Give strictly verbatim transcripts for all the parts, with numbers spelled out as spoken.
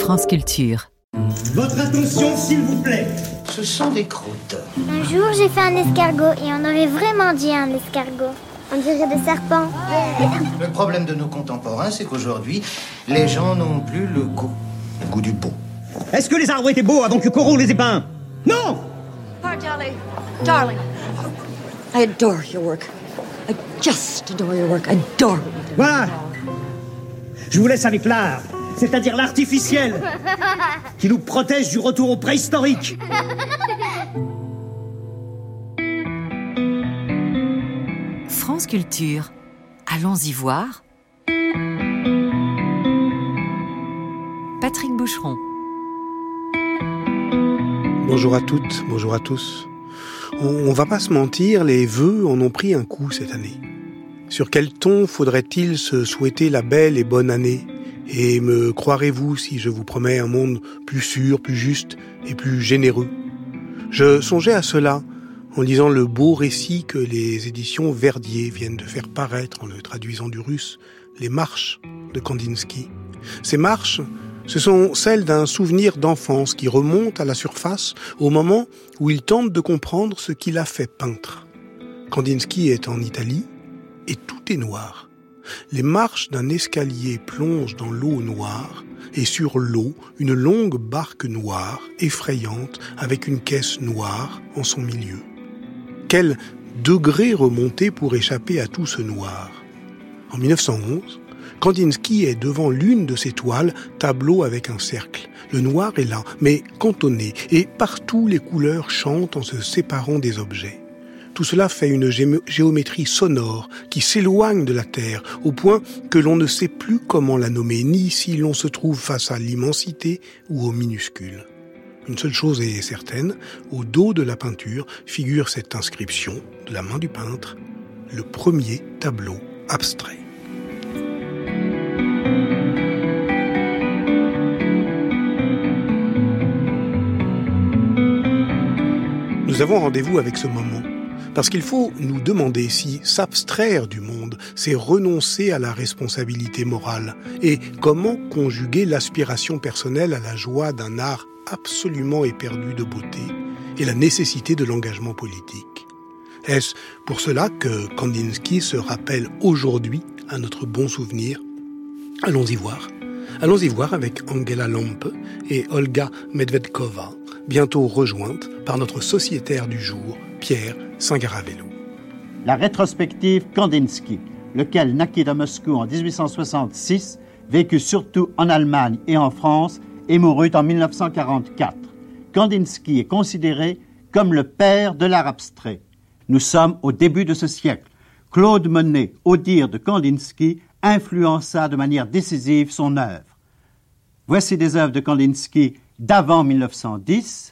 France Culture. Votre attention, s'il vous plaît. Ce sont des croûtes. Un jour, j'ai fait un escargot et on aurait vraiment dit un escargot. On dirait des serpents. Le problème de nos contemporains, c'est qu'aujourd'hui, les gens n'ont plus le goût. Le goût du beau. Est-ce que les arbres étaient beaux avant que Corot les ait peints? Non! Oh, darling. Darling. I adore your work. I just adore your work. I adore it. Voilà. Je vous laisse avec l'art, c'est-à-dire l'artificiel, qui nous protège du retour au préhistorique. France Culture. Allons-y voir. Patrick Boucheron. Bonjour à toutes, bonjour à tous. On, on va pas se mentir, les vœux en ont pris un coup cette année. Sur quel ton faudrait-il se souhaiter la belle et bonne année? Et me croirez-vous si je vous promets un monde plus sûr, plus juste et plus généreux? Je songeais à cela en lisant le beau récit que les éditions Verdier viennent de faire paraître en le traduisant du russe, les marches de Kandinsky. Ces marches, ce sont celles d'un souvenir d'enfance qui remonte à la surface au moment où il tente de comprendre ce qui l'a fait peintre. Kandinsky est en Italie et tout est noir. Les marches d'un escalier plongent dans l'eau noire et sur l'eau, une longue barque noire, effrayante, avec une caisse noire en son milieu. Quel degré remonter pour échapper à tout ce noir? En mille neuf cent onze, Kandinsky est devant l'une de ses toiles, tableau avec un cercle. Le noir est là, mais cantonné, et partout les couleurs chantent en se séparant des objets. Tout cela fait une gé- géométrie sonore qui s'éloigne de la Terre, au point que l'on ne sait plus comment la nommer, ni si l'on se trouve face à l'immensité ou au minuscule. Une seule chose est certaine, au dos de la peinture figure cette inscription de la main du peintre, le premier tableau abstrait. Nous avons rendez-vous avec ce moment, parce qu'il faut nous demander si s'abstraire du monde, c'est renoncer à la responsabilité morale, et comment conjuguer l'aspiration personnelle à la joie d'un art absolument éperdu de beauté et la nécessité de l'engagement politique. Est-ce pour cela que Kandinsky se rappelle aujourd'hui à notre bon souvenir? Allons-y voir. Allons-y voir avec Angela Lampe et Olga Medvedkova, bientôt rejointes par notre sociétaire du jour, Pierre Singaravello. La rétrospective Kandinsky, lequel naquit à Moscou en dix-huit cent soixante-six, vécut surtout en Allemagne et en France et mourut en mille neuf cent quarante-quatre. Kandinsky est considéré comme le père de l'art abstrait. Nous sommes au début de ce siècle. Claude Monet, au dire de Kandinsky, influença de manière décisive son œuvre. Voici des œuvres de Kandinsky d'avant mille neuf cent dix.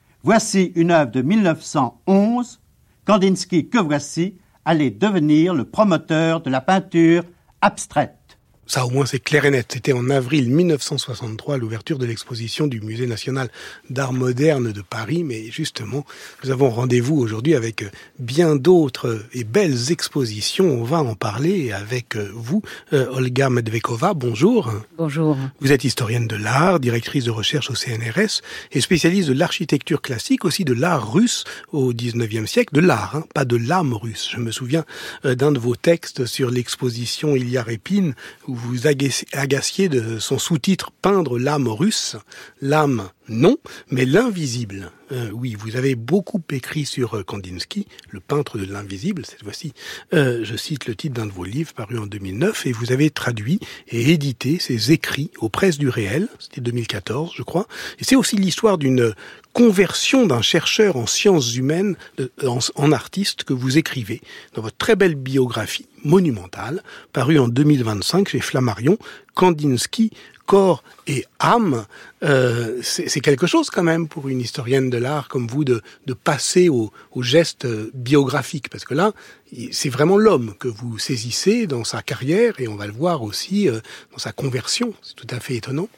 Voici une œuvre de mille neuf cent onze. Kandinsky, que voici, allait devenir le promoteur de la peinture abstraite. Ça, au moins, c'est clair et net. C'était en avril mille neuf cent soixante-trois, à l'ouverture de l'exposition du Musée national d'art moderne de Paris. Mais justement, nous avons rendez-vous aujourd'hui avec bien d'autres et belles expositions. On va en parler avec vous, euh, Olga Medvedkova. Bonjour. Bonjour. Vous êtes historienne de l'art, directrice de recherche au C N R S et spécialiste de l'architecture classique, aussi de l'art russe au dix-neuvième siècle. De l'art, hein, pas de l'âme russe. Je me souviens euh, d'un de vos textes sur l'exposition Ilya Repin, où vous agaciez de son sous-titre « Peindre l'âme russe ». L'âme, non, mais l'invisible. Euh, oui, vous avez beaucoup écrit sur euh, Kandinsky, le peintre de l'invisible, cette fois-ci. Euh, je cite le titre d'un de vos livres paru en deux mille neuf, et vous avez traduit et édité ses écrits aux presses du réel, c'était deux mille quatorze, je crois. Et c'est aussi l'histoire d'une conversion d'un chercheur en sciences humaines de, en, en artiste que vous écrivez dans votre très belle biographie monumentale, parue en deux mille vingt-cinq chez Flammarion, Kandinsky, corps et âme. Euh, c'est, c'est quelque chose quand même pour une historienne de l'art comme vous de, de passer au, au geste biographique, parce que là, c'est vraiment l'homme que vous saisissez dans sa carrière, et on va le voir aussi euh, dans sa conversion. C'est tout à fait étonnant.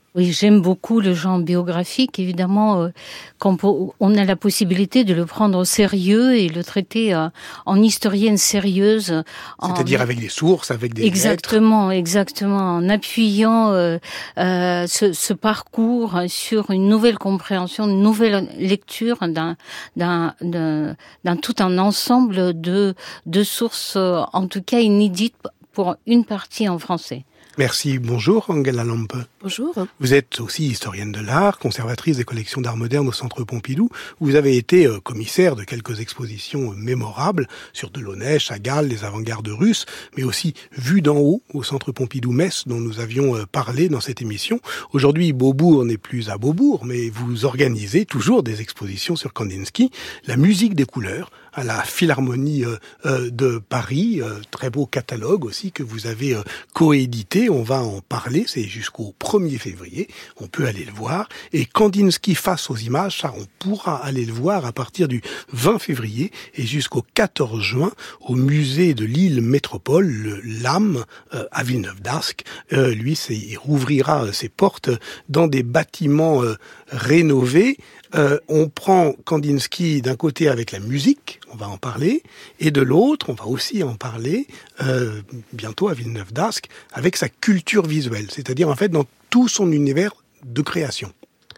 Oui, j'aime beaucoup le genre biographique. Évidemment, euh, quand on a la possibilité de le prendre au sérieux et le traiter euh, en historienne sérieuse. C'est-à-dire en... avec des sources, avec des Exactement, lettres. exactement. En appuyant euh, euh, ce, ce parcours sur une nouvelle compréhension, une nouvelle lecture d'un, d'un, d'un, d'un tout un ensemble de, de sources, euh, en tout cas inédites pour une partie en français. Merci. Bonjour, Angela Lampe. Bonjour. Vous êtes aussi historienne de l'art, conservatrice des collections d'art moderne au Centre Pompidou. Vous avez été euh, commissaire de quelques expositions euh, mémorables sur Delaunay, Chagall, les avant-gardes russes, mais aussi Vue d'en haut au Centre Pompidou-Metz, dont nous avions euh, parlé dans cette émission. Aujourd'hui, Beaubourg n'est plus à Beaubourg, mais vous organisez toujours des expositions sur Kandinsky, la musique des couleurs, à la Philharmonie euh, euh, de Paris, euh, très beau catalogue aussi que vous avez euh, coédité. On va en parler, c'est jusqu'au premier février, on peut aller le voir. Et Kandinsky face aux images, ça on pourra aller le voir à partir du vingt février et jusqu'au quatorze juin au musée de l'île Métropole, le L A M euh, à Villeneuve-d'Ascq. Euh, lui, c'est, il rouvrira ses portes dans des bâtiments euh, rénovés. Euh, on prend Kandinsky d'un côté avec la musique, on va en parler, et de l'autre, on va aussi en parler euh, bientôt à Villeneuve-d'Ascq, avec sa culture visuelle, c'est-à-dire en fait dans tout son univers de création.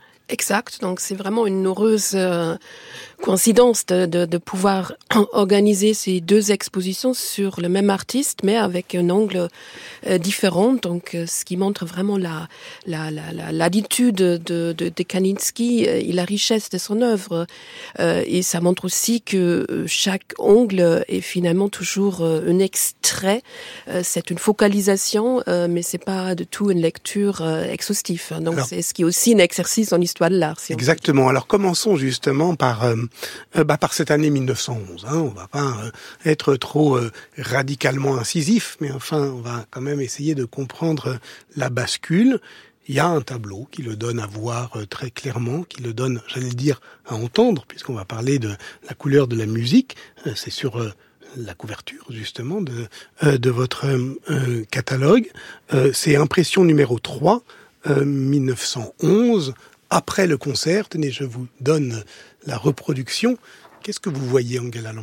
Exact, donc c'est vraiment une heureuse euh, coïncidence de, de, de pouvoir organiser ces deux expositions sur le même artiste, mais avec un angle euh, différent. Donc, euh, ce qui montre vraiment la, la, la, la l'attitude de, de, de Kandinsky euh, et la richesse de son œuvre. Euh, et ça montre aussi que chaque angle est finalement toujours euh, un extrait. Euh, c'est une focalisation, euh, mais c'est pas du tout une lecture euh, exhaustive. Donc, Alors, c'est ce qui est aussi un exercice en histoire de l'art. Si exactement. Alors, commençons justement par euh, euh, bah, par cette année mille neuf cent onze. Hein. On va pas euh, être trop euh, radicalement incisif, mais enfin, on va quand même essayer de comprendre euh, la bascule. Il y a un tableau qui le donne à voir euh, très clairement, qui le donne, j'allais dire, à entendre, puisqu'on va parler de la couleur de la musique. Euh, c'est sur euh, la couverture justement de euh, de votre euh, catalogue. Euh, c'est impression numéro trois, euh, mille neuf cent onze. Après le concert, tenez, je vous donne la reproduction. Qu'est-ce que vous voyez, Angela Lampe ?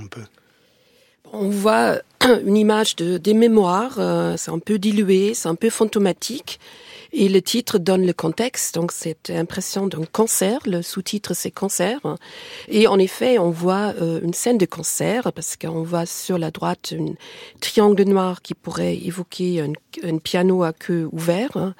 On voit une image de, des mémoires, euh, c'est un peu dilué, c'est un peu fantomatique, et le titre donne le contexte, donc c'est l'impression d'un concert, le sous-titre c'est concert, et en effet on voit euh, une scène de concert, parce qu'on voit sur la droite un triangle noir qui pourrait évoquer un, un piano à queue ouvert, hein.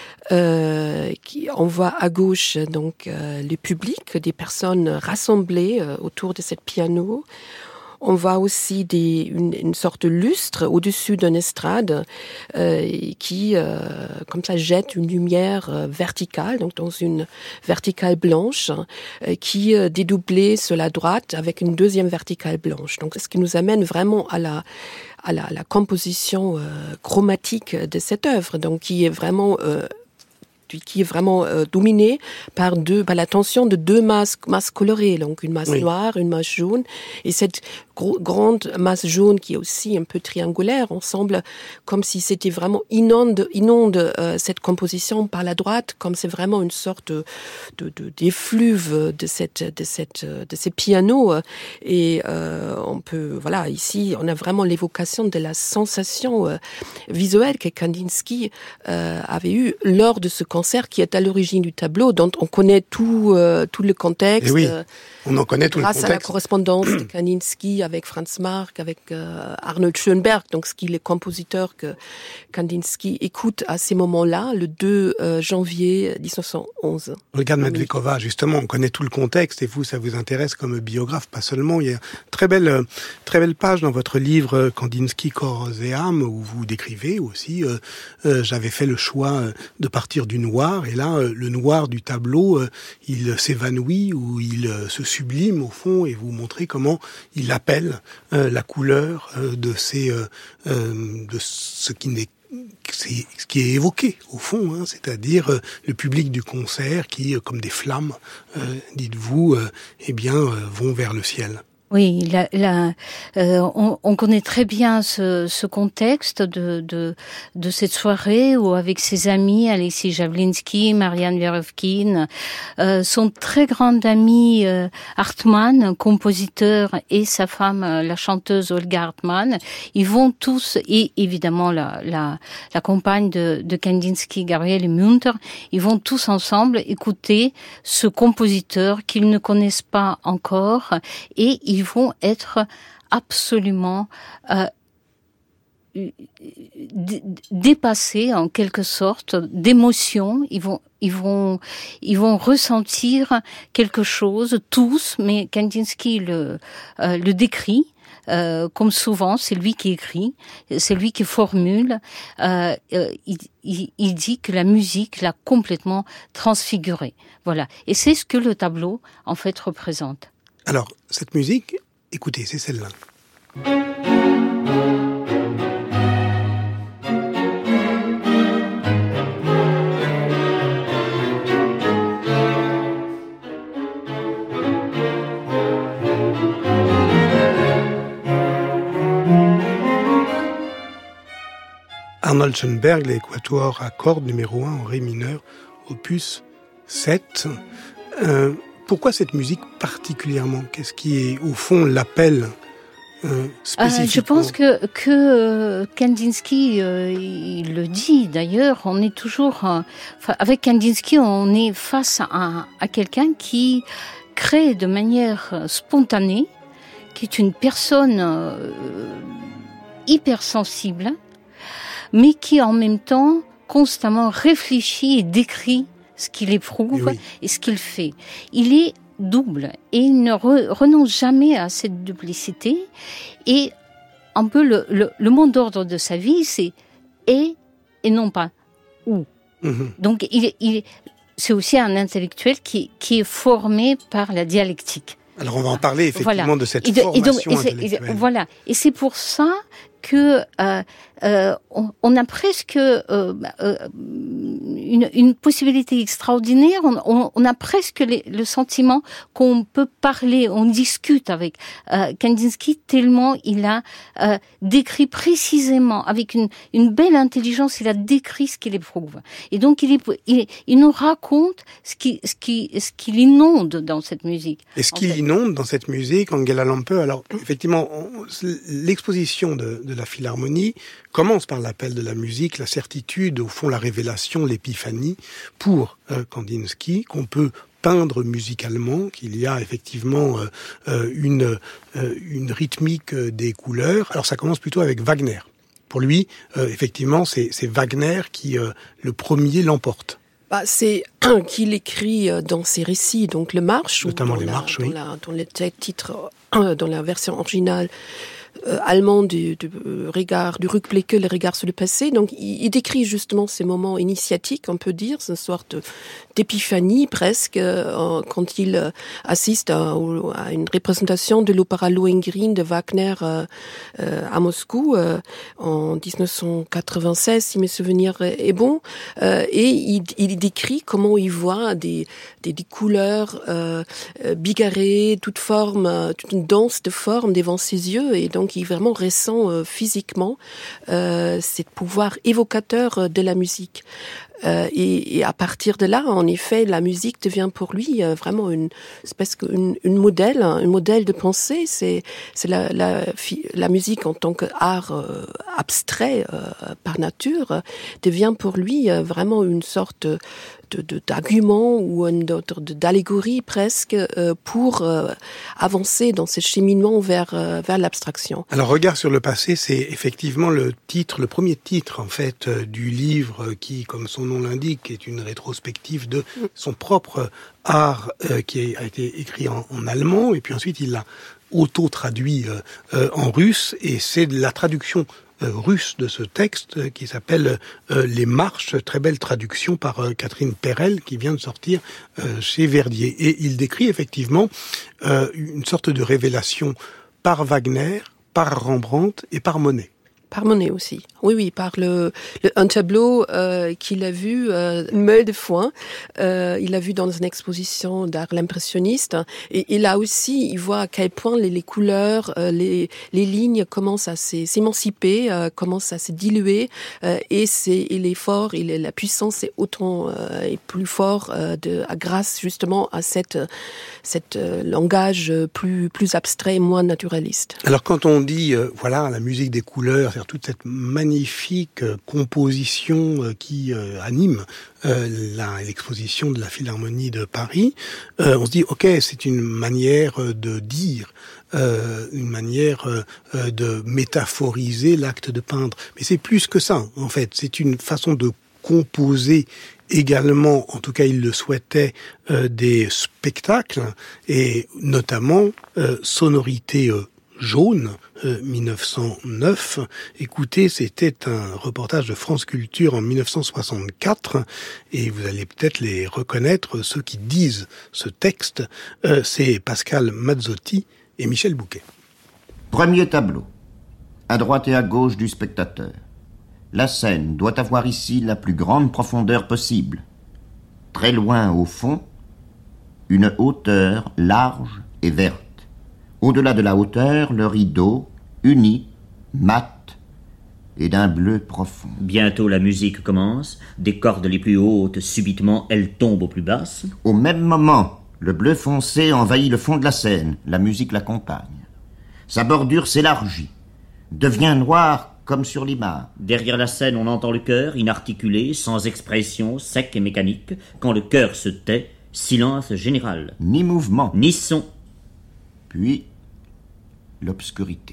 Euh, qui, on voit à gauche donc euh, le public, des personnes rassemblées euh, autour de cette piano. On voit aussi des, une, une sorte de lustre au-dessus d'une estrade euh, qui, euh, comme ça, jette une lumière euh, verticale, donc dans une verticale blanche, euh, qui euh, dédoublée sur la droite avec une deuxième verticale blanche. Donc, ce qui nous amène vraiment à la à la, la composition euh, chromatique de cette œuvre, donc qui est vraiment euh, qui est vraiment euh, dominé par deux, par la tension de deux masses, masses colorées, donc une masse oui. noire, une masse jaune, et cette gro- grande masse jaune qui est aussi un peu triangulaire, on semble comme si c'était vraiment inonde, inonde euh, cette composition par la droite, comme c'est vraiment une sorte de, de, de d'effluve de cette, de cette, de ces pianos, et euh, on peut, voilà, ici, on a vraiment l'évocation de la sensation euh, visuelle que Kandinsky euh, avait eue lors de ce concert qui est à l'origine du tableau, dont on connaît tout, euh, tout le contexte. Et oui, on en connaît tout le contexte. Grâce à la correspondance de Kandinsky avec Franz Marc, avec euh, Arnold Schönberg, donc ce qui est le compositeur que Kandinsky écoute à ces moments-là, le deux janvier dix-neuf cent onze. Regarde Medvedkova, justement, on connaît tout le contexte, et vous, ça vous intéresse comme biographe, pas seulement. Il y a une très belle, très belle page dans votre livre Kandinsky, corps et âme, où vous décrivez aussi, euh, euh, j'avais fait le choix de partir du noir, et là, le noir du tableau, il s'évanouit, ou il se sublime au fond, et vous montrez comment il appelle euh, la couleur euh, de ces, euh, euh, de ce qui n'est c'est ce qui est évoqué au fond, hein, c'est-à-dire euh, le public du concert qui, euh, comme des flammes, euh, dites-vous, euh, eh bien, euh, vont vers le ciel. Oui, la, la, euh, on, on connaît très bien ce, ce contexte de, de, de cette soirée où, avec ses amis, Alexis Javlinsky, Marianne Verovkine, euh, son très grand ami euh, Hartmann, compositeur, et sa femme, euh, la chanteuse Olga Hartmann, ils vont tous, et évidemment la, la, la compagne de, de Kandinsky, Gabriele Münter, ils vont tous ensemble écouter ce compositeur qu'ils ne connaissent pas encore, et ils Ils vont être absolument euh, d- dépassés en quelque sorte d'émotions. Ils vont, ils vont, ils vont ressentir quelque chose tous. Mais Kandinsky le, euh, le décrit. Euh, comme souvent, c'est lui qui écrit, c'est lui qui formule. Euh, euh, il, il, il dit que la musique l'a complètement transfiguré. Voilà. Et c'est ce que le tableau en fait représente. Alors, cette musique, écoutez, c'est celle-là. Arnold Schoenberg, l'Équatoire à cordes numéro un en ré mineur, opus sept. Euh, Pourquoi cette musique particulièrement ? Qu'est-ce qui est, au fond, l'appel euh, spécifiquement ? euh, Je pense que, que euh, Kandinsky, euh, il le dit d'ailleurs, on est toujours... Euh, avec Kandinsky, on est face à, à quelqu'un qui crée de manière spontanée, qui est une personne euh, hypersensible, mais qui en même temps constamment réfléchit et décrit ce qu'il éprouve oui. et ce qu'il fait. Il est double et il ne re, renonce jamais à cette duplicité. Et un peu le, le, le mot d'ordre de sa vie, c'est et et non pas ou. Mm-hmm. Donc il, il, c'est aussi un intellectuel qui, qui est formé par la dialectique. Alors on va en parler effectivement voilà. de cette et de, formation et donc, et intellectuelle. Et, voilà. Et c'est pour ça que euh, euh, on, on a presque euh, euh, une, une possibilité extraordinaire. On, on, on a presque les, le sentiment qu'on peut parler, on discute avec euh, Kandinsky tellement il a euh, décrit précisément, avec une, une belle intelligence, il a décrit ce qu'il éprouve. Et donc il, est, il, il nous raconte ce qui, ce qui, ce qui l'inonde dans cette musique. Et ce qui l'inonde dans cette musique, Angela Lampe. Alors effectivement, on, l'exposition de, de la Philharmonie commence par l'appel de la musique, la certitude, au fond la révélation, l'épiphanie pour euh, Kandinsky, qu'on peut peindre musicalement, qu'il y a effectivement euh, euh, une, euh, une rythmique euh, des couleurs. Alors ça commence plutôt avec Wagner. Pour lui, euh, effectivement, c'est, c'est Wagner qui, euh, le premier, l'emporte. Bah, c'est qu'il écrit dans ses récits, donc le Marche, notamment les la, marches, dans oui. La, dans le titre, dans la version originale euh, allemande du, du regard, du Rückblicke, le regard sur le passé. Donc, il, il décrit justement ces moments initiatiques, on peut dire, c'est une sorte d'épiphanie presque, euh, quand il euh, assiste à, à une représentation de l'opéra Lohengrin de Wagner euh, euh, à Moscou euh, en dix-neuf cent quatre-vingt-seize, si mes souvenirs est bon, euh, et il, il décrit comment il voit des, des, des couleurs euh, bigarrées, toute forme, toute une danse de formes devant ses yeux, et donc il vraiment ressent euh, physiquement euh, ce pouvoir évocateur de la musique. Euh, et, et à partir de là, en effet, la musique devient pour lui euh, vraiment une espèce qu'une une modèle, un modèle de pensée. C'est c'est la la, la musique en tant qu'art euh, abstrait euh, par nature euh, devient pour lui euh, vraiment une sorte de De, de, d'argument ou une sorte d'allégorie presque euh, pour euh, avancer dans ce cheminement vers euh, vers l'abstraction. Alors, Regard sur le passé, c'est effectivement le titre, le premier titre en fait euh, du livre qui, comme son nom l'indique, est une rétrospective de son propre art euh, qui a été écrit en, en allemand, et puis ensuite il l'a auto-traduit euh, euh, en russe, et c'est de la traduction Euh, russe de ce texte euh, qui s'appelle euh, Les Marches, très belle traduction par euh, Catherine Perel qui vient de sortir euh, chez Verdier. Et il décrit effectivement euh, une sorte de révélation par Wagner, par Rembrandt et par Monet. Par Monet aussi. Oui, oui, par le, le un tableau euh, qu'il a vu, euh, une meule de foin. Euh, il l'a vu dans une exposition d'art l'impressionniste. Et, et là aussi, il voit à quel point les, les couleurs, euh, les, les lignes commencent à s'émanciper, euh, commencent à se diluer. Euh, et c'est, il est fort, il est, la puissance est autant euh, et plus fort euh, de, à grâce justement à cette, cette euh, langage plus, plus abstrait, moins naturaliste. Alors quand on dit, euh, voilà, la musique des couleurs, toute cette magnifique composition qui anime la, l'exposition de la Philharmonie de Paris, on se dit, ok, c'est une manière de dire, une manière de métaphoriser l'acte de peindre. Mais c'est plus que ça, en fait. C'est une façon de composer également, en tout cas il le souhaitait, euh, des spectacles, et notamment euh, sonorité euh, jaune, euh, mille neuf cent neuf. Écoutez, c'était un reportage de France Culture en mille neuf cent soixante-quatre, et vous allez peut-être les reconnaître, ceux qui disent ce texte, euh, c'est Pascal Mazzotti et Michel Bouquet. Premier tableau, à droite et à gauche du spectateur. La scène doit avoir ici la plus grande profondeur possible. Très loin au fond, une hauteur large et verte. Au-delà de la hauteur, le rideau, uni, mat et d'un bleu profond. Bientôt la musique commence, des cordes les plus hautes, subitement elles tombent aux plus basses. Au même moment, le bleu foncé envahit le fond de la scène, la musique l'accompagne. Sa bordure s'élargit, devient noire comme sur l'image. Derrière la scène, on entend le chœur, inarticulé, sans expression, sec et mécanique. Quand le chœur se tait, silence général. Ni mouvement. Ni son. Puis, l'obscurité.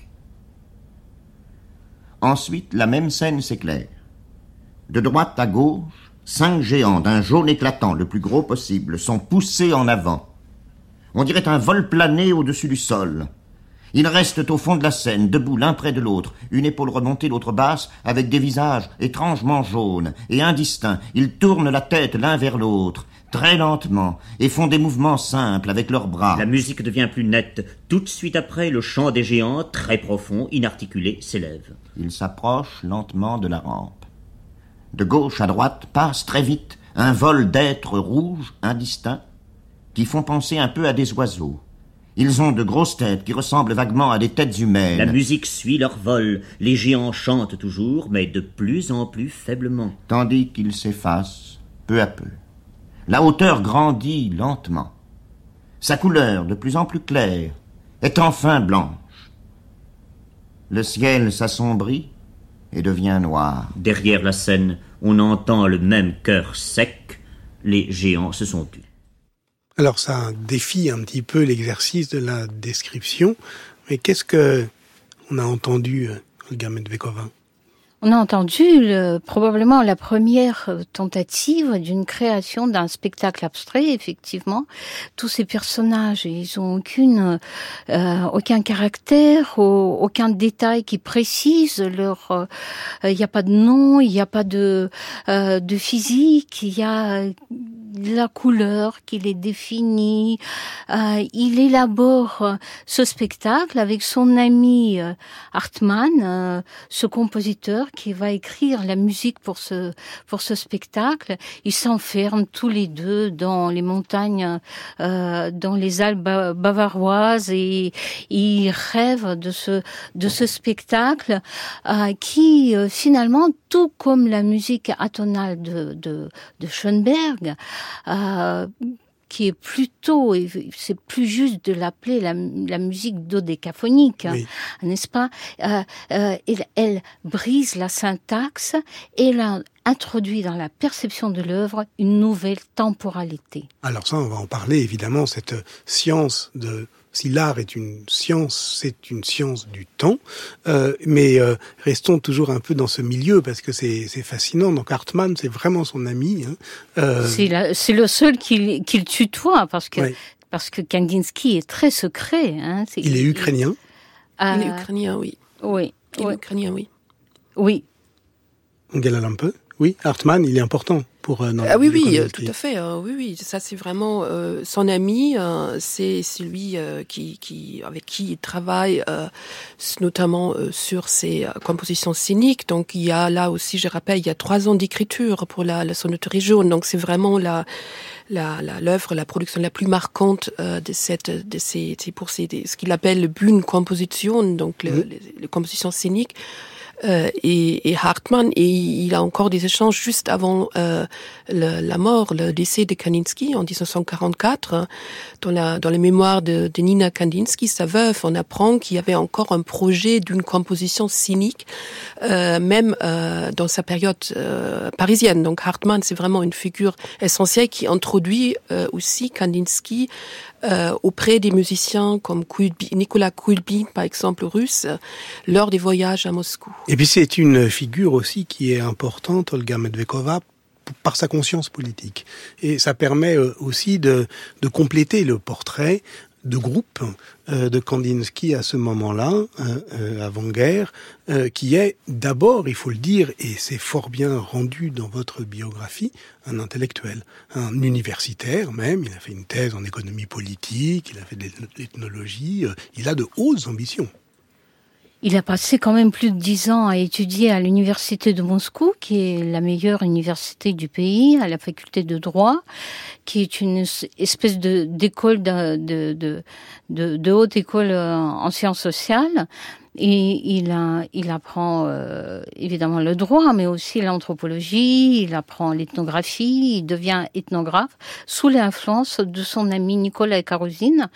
Ensuite, la même scène s'éclaire. De droite à gauche, cinq géants d'un jaune éclatant, le plus gros possible, sont poussés en avant. On dirait un vol plané au-dessus du sol. Ils restent au fond de la scène, debout l'un près de l'autre, une épaule remontée, l'autre basse, avec des visages étrangement jaunes et indistincts. Ils tournent la tête l'un vers l'autre, très lentement, et font des mouvements simples avec leurs bras. La musique devient plus nette. Tout de suite après, le chant des géants, très profond, inarticulé, s'élève. Ils s'approchent lentement de la rampe. De gauche à droite passe très vite un vol d'êtres rouges, indistincts, qui font penser un peu à des oiseaux. Ils ont de grosses têtes qui ressemblent vaguement à des têtes humaines. La musique suit leur vol. Les géants chantent toujours, mais de plus en plus faiblement. Tandis qu'ils s'effacent, peu à peu. La hauteur grandit lentement. Sa couleur, de plus en plus claire, est enfin blanche. Le ciel s'assombrit et devient noir. Derrière la scène, on entend le même chœur sec. Les géants se sont tus. Alors ça défie un petit peu l'exercice de la description, mais qu'est-ce que on a entendu, Olga Medvedkova ? On a entendu le, probablement la première tentative d'une création d'un spectacle abstrait, effectivement. Tous ces personnages, ils ont aucune, euh, aucun caractère, aucun détail qui précise leur... Il euh, n'y a pas de nom, il n'y a pas de, euh, de physique, il y a la couleur qui les définit. Euh, il élabore ce spectacle avec son ami euh, Hartmann, euh, ce compositeur qui va écrire la musique pour ce pour ce spectacle. Ils s'enferment tous les deux dans les montagnes, euh, dans les Alpes bavaroises, et ils rêvent de ce de ce spectacle euh, qui euh, finalement, tout comme la musique atonale de de, de Schoenberg, euh, qui est plutôt, c'est plus juste de l'appeler la, la musique dodécaphonique, oui. N'est-ce pas? euh, euh, elle, elle brise la syntaxe et elle introduit dans la perception de l'œuvre une nouvelle temporalité. Alors ça, on va en parler évidemment, cette science de... Si l'art est une science, c'est une science du temps. Euh, mais euh, restons toujours un peu dans ce milieu parce que c'est, c'est fascinant. Donc Hartmann, c'est vraiment son ami. Hein. Euh... C'est, la, c'est le seul qu'il, qu'il tutoie parce que, ouais. parce que Kandinsky est très secret. Hein. C'est, il est il, ukrainien. Euh, il est ukrainien, oui. Oui. Il oui. est ukrainien, oui. Oui. On galère un peu. Oui, Hartmann, il est important pour euh, Ah oui, oui, euh, tout à fait. Euh, oui, oui, ça c'est vraiment euh, son ami. Euh, c'est celui euh, qui, qui, avec qui il travaille, euh, notamment euh, sur ses euh, compositions scéniques. Donc il y a là aussi, je rappelle, il y a trois ans d'écriture pour la, la sonneterie jaune. Donc c'est vraiment la la la l'œuvre, la production la plus marquante euh, de cette de ces c'est pour ces ce qu'il appelle le Bühnenkomposition, donc le, mmh. les, les compositions scéniques. Euh, et, et Hartmann, et il a encore des échanges juste avant euh, le, la mort, le décès de Kandinsky en dix-neuf cent quarante-quatre. Dans la dans les mémoires de, de Nina Kandinsky, sa veuve, on apprend qu'il y avait encore un projet d'une composition scénique, euh, même euh, dans sa période euh, parisienne. Donc Hartmann, c'est vraiment une figure essentielle qui introduit euh, aussi Kandinsky Euh, auprès des musiciens comme Kulbi, Nicolas Kulbin, par exemple, russe, euh, lors des voyages à Moscou. Et puis c'est une figure aussi qui est importante, Olga Medvedkova, par sa conscience politique. Et ça permet euh, aussi de, de compléter le portrait de groupe euh, de Kandinsky à ce moment-là, euh, euh, avant-guerre, euh, qui est d'abord, il faut le dire, et c'est fort bien rendu dans votre biographie, un intellectuel, un universitaire même. Il a fait une thèse en économie politique, il a fait de l'ethnologie, euh, il a de hautes ambitions. Il a passé quand même plus de dix ans à étudier à l'université de Moscou, qui est la meilleure université du pays, à la faculté de droit, qui est une espèce de d'école de de de, de, de haute école en sciences sociales. Et il a, il apprend euh, évidemment le droit, mais aussi l'anthropologie, il apprend l'ethnographie, il devient ethnographe sous l'influence de son ami Nicolas Karuzin.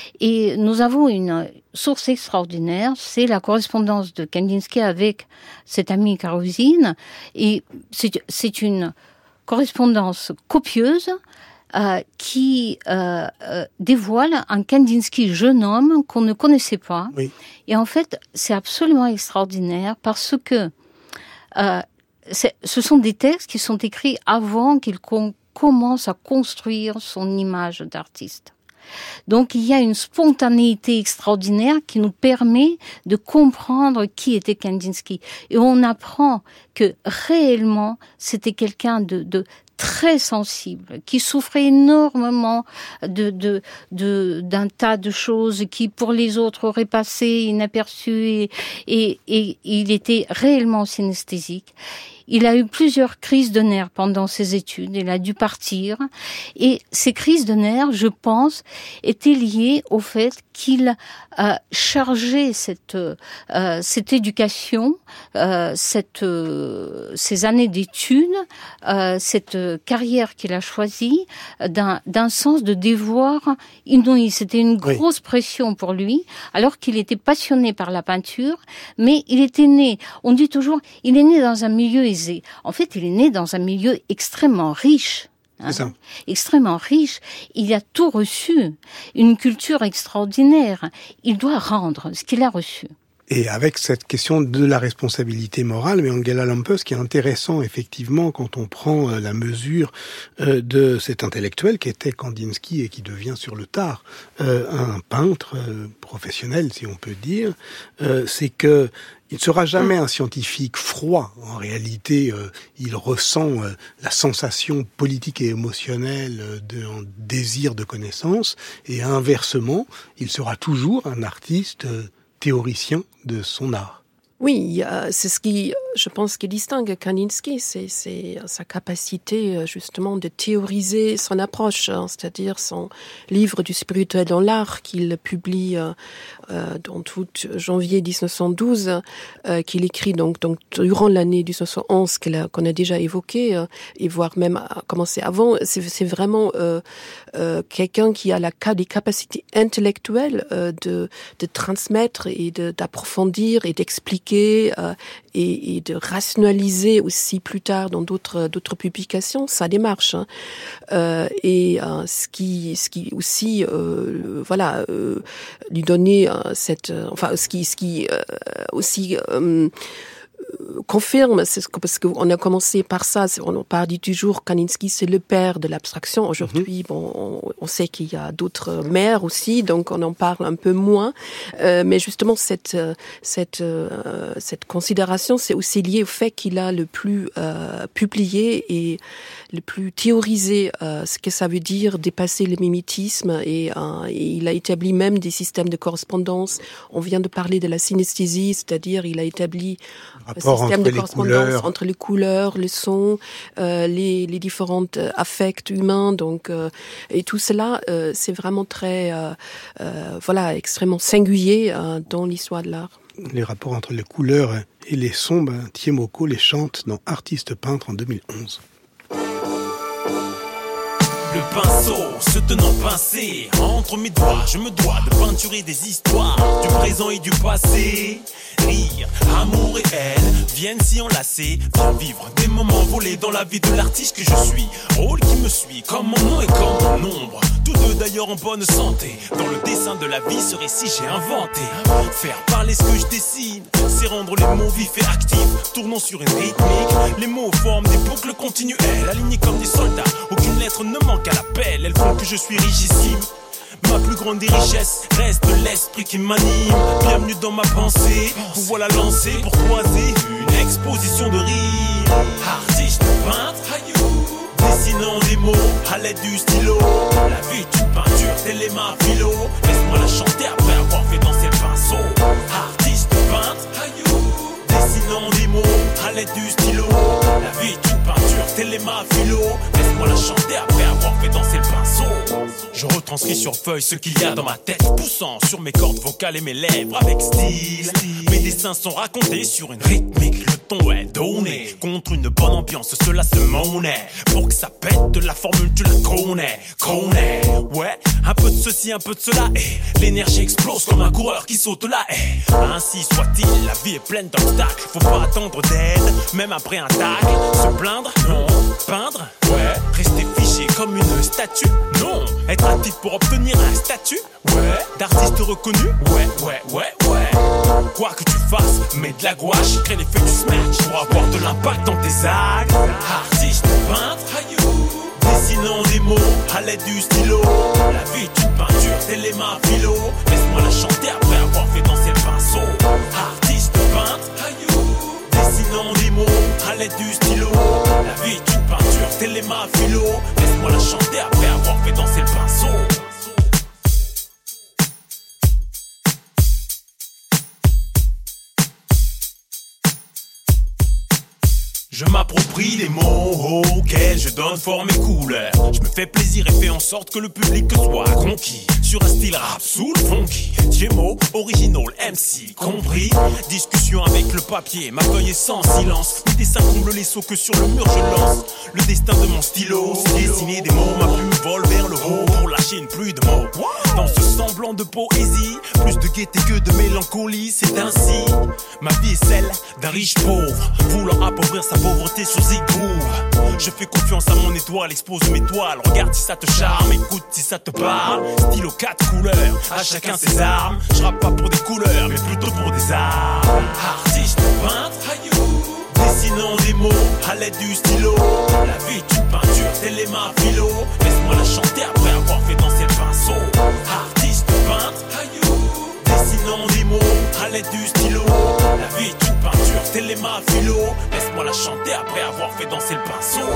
Et nous avons une source extraordinaire, c'est la correspondance de Kandinsky avec cet ami Karuzin. Et c'est, c'est une correspondance copieuse, Euh, qui euh, euh, dévoile un Kandinsky jeune homme qu'on ne connaissait pas. Oui. Et en fait, c'est absolument extraordinaire parce que euh, c'est, ce sont des textes qui sont écrits avant qu'il com- commence à construire son image d'artiste. Donc il y a une spontanéité extraordinaire qui nous permet de comprendre qui était Kandinsky. Et on apprend que réellement, c'était quelqu'un de... de très sensible, qui souffrait énormément de, de, de, d'un tas de choses qui, pour les autres, auraient passé inaperçues, et, et, et il était réellement synesthésique. Il a eu plusieurs crises de nerfs pendant ses études. Il a dû partir. Et ces crises de nerfs, je pense, étaient liées au fait qu'il a chargé cette, euh, cette éducation, euh, cette, euh, ces années d'études, euh, cette carrière qu'il a choisie, d'un, d'un sens de devoir inouï. C'était une grosse oui. pression pour lui, alors qu'il était passionné par la peinture, mais il était né, on dit toujours, il est né dans un milieu aisé. En fait, il est né dans un milieu extrêmement riche. Hein, c'est ça. Extrêmement riche. Il a tout reçu. Une culture extraordinaire. Il doit rendre ce qu'il a reçu. Et avec cette question de la responsabilité morale, mais Angela Lampe, ce qui est intéressant effectivement quand on prend la mesure euh, de cet intellectuel qui était Kandinsky et qui devient sur le tard euh, un peintre euh, professionnel, si on peut dire, euh, c'est que il ne sera jamais un scientifique froid. En réalité, euh, il ressent euh, la sensation politique et émotionnelle euh, d'un désir de connaissance, et inversement, il sera toujours un artiste euh, théoricien de son art. Oui, c'est ce qui, je pense, qui distingue Kandinsky, c'est, c'est sa capacité justement de théoriser son approche, hein, c'est-à-dire son livre du spirituel dans l'art qu'il publie euh, dans tout janvier dix-neuf cent douze, euh, qu'il écrit donc, donc durant l'année dix-neuf cent onze qu'il a, qu'on a déjà évoqué, euh, et voire même à commencer avant. C'est, c'est vraiment euh, euh, quelqu'un qui a la, des capacités intellectuelles euh, de, de transmettre et de, d'approfondir et d'expliquer Euh, et, et de rationaliser aussi plus tard dans d'autres d'autres publications sa démarche, hein. euh, et euh, ce qui ce qui aussi euh, voilà euh, lui donner euh, cette euh, enfin ce qui ce qui euh, aussi euh, confirme, c'est parce qu'on a commencé par ça, on parle toujours Kandinsky c'est le père de l'abstraction. Aujourd'hui, mm-hmm. bon, on, on sait qu'il y a d'autres mères aussi, donc on en parle un peu moins. Euh, mais justement, cette cette euh, cette considération, c'est aussi lié au fait qu'il a le plus euh, publié et le plus théorisé euh, ce que ça veut dire dépasser le mimétisme et, euh, et il a établi même des systèmes de correspondance. On vient de parler de la synesthésie, c'est-à-dire il a établi un système de correspondance couleurs. entre les couleurs, les sons, euh, les, les différents affects humains. Donc euh, et tout cela, euh, c'est vraiment très, euh, euh, voilà, extrêmement singulier euh, dans l'histoire de l'art. Les rapports entre les couleurs et les sons, ben, Thiemoko les chante dans Artiste peintre en deux mille onze. Le pinceau se tenant pincé entre mes doigts, je me dois de peinturer des histoires du présent et du passé. Rire, amour et haine viennent s'y enlacer. Viens vivre des moments volés dans la vie de l'artiste que je suis. Rôle qui me suit comme mon nom et comme mon ombre. Tous deux d'ailleurs en bonne santé. Dans le dessin de la vie, ce récit j'ai inventé. Faire parler ce que je dessine, c'est rendre les mots vifs et actifs. Tournons sur une rythmique, les mots forment des boucles continuelles, alignées comme des soldats. Aucune lettre ne manque à l'appel, elles font que je suis richissime. Ma plus grande des richesses reste l'esprit qui m'anime. Bienvenue dans ma pensée, vous voilà lancé pour croiser une exposition de rire. Artiste peintre, dessinant des mots à l'aide du stylo. La vie est une peinture, tel est ma philo. Laisse-moi la chanter après avoir fait danser le pinceau. Artiste peintre, dessinant des mots à l'aide du stylo. La vie est une peinture, tel est ma philo. Laisse-moi la chanter après avoir fait danser le pinceau. Je retranscris sur feuille ce qu'il y a dans ma tête, poussant sur mes cordes vocales et mes lèvres avec style. Mes dessins sont racontés sur une rythmique. Le ton est donné contre une bonne ambiance, cela se monnaie. Pour que ça pète, la formule tu la connais, connais. Ouais, un peu de ceci, un peu de cela, et l'énergie explose comme un coureur qui saute la haie. Ainsi soit-il, la vie est pleine d'obstacles. Faut pas attendre d'aide, même après un tacle. Se plaindre, non. Peindre, ouais. Rester figé comme une statue, non. Être actif pour obtenir un statut, ouais. D'artiste reconnu, ouais, ouais, ouais, ouais. Quoi que tu fasses, mets de la gouache, crée l'effet du smash pour avoir de l'impact dans tes actes. Artiste peintre, dessinant des mots à l'aide du stylo. La vie est une peinture, tel est ma philo. Laisse-moi la chanter après avoir fait danser le pinceau. Artiste peintre, dessinant des mots à l'aide du stylo. La vie est une peinture, tel est ma philo. Laisse-moi la chanter après avoir fait danser le pinceau. Je m'approprie les mots auxquels je donne forme et couleur. Je me fais plaisir et fais en sorte que le public soit conquis. Sur un style rap soul funky, Gémeaux, original, M C, compris. Discussion avec le papier, ma feuille est sans silence. Mes dessins comblent les sauts que sur le mur je lance. Le destin de mon stylo, dessiner des mots, ma plume vole vers le haut pour lâcher une pluie de mots. Dans ce semblant de poésie, plus de gaieté que de mélancolie, c'est ainsi. Ma vie est celle d'un riche pauvre, voulant appauvrir sa pauvreté sur ses grooves. Je fais confiance à mon étoile, expose mes toiles. Regarde si ça te charme, écoute si ça te parle. Stylo quatre couleurs, à chacun ses armes. Je rappe pas pour des couleurs, mais plutôt pour des armes. Artiste peintre, dessinant des mots à l'aide du stylo. La vie est une peinture, telle est ma philo. Laisse-moi la chanter après avoir fait danser le pinceau. Artiste peintre, dessinant des mots à l'aide du stylo. La vie est une peinture, telle est ma philo. Laisse-moi la chanter après avoir fait danser le pinceau.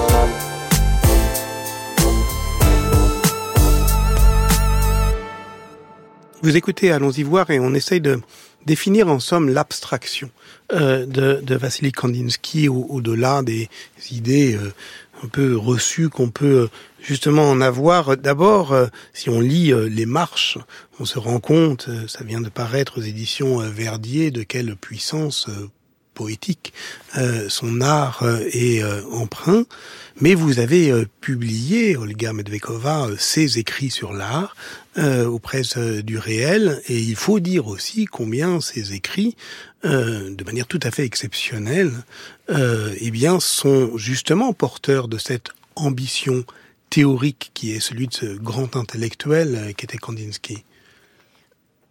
Vous écoutez Allons-y voir et on essaye de définir en somme l'abstraction euh, de, de Vassili Kandinsky au, au-delà des idées euh, un peu reçues qu'on peut justement en avoir. D'abord, euh, si on lit euh, les marches, on se rend compte, euh, ça vient de paraître aux éditions euh, Verdier, de quelle puissance euh, poétique euh, son art euh, est euh, empreint. Mais vous avez euh, publié, Olga Medvedkova, euh, ses écrits sur l'art euh, aux presses euh, du Réel, et il faut dire aussi combien ces écrits, euh, de manière tout à fait exceptionnelle, euh, eh bien, sont justement porteurs de cette ambition théorique qui est celui de ce grand intellectuel euh, qu'était Kandinsky.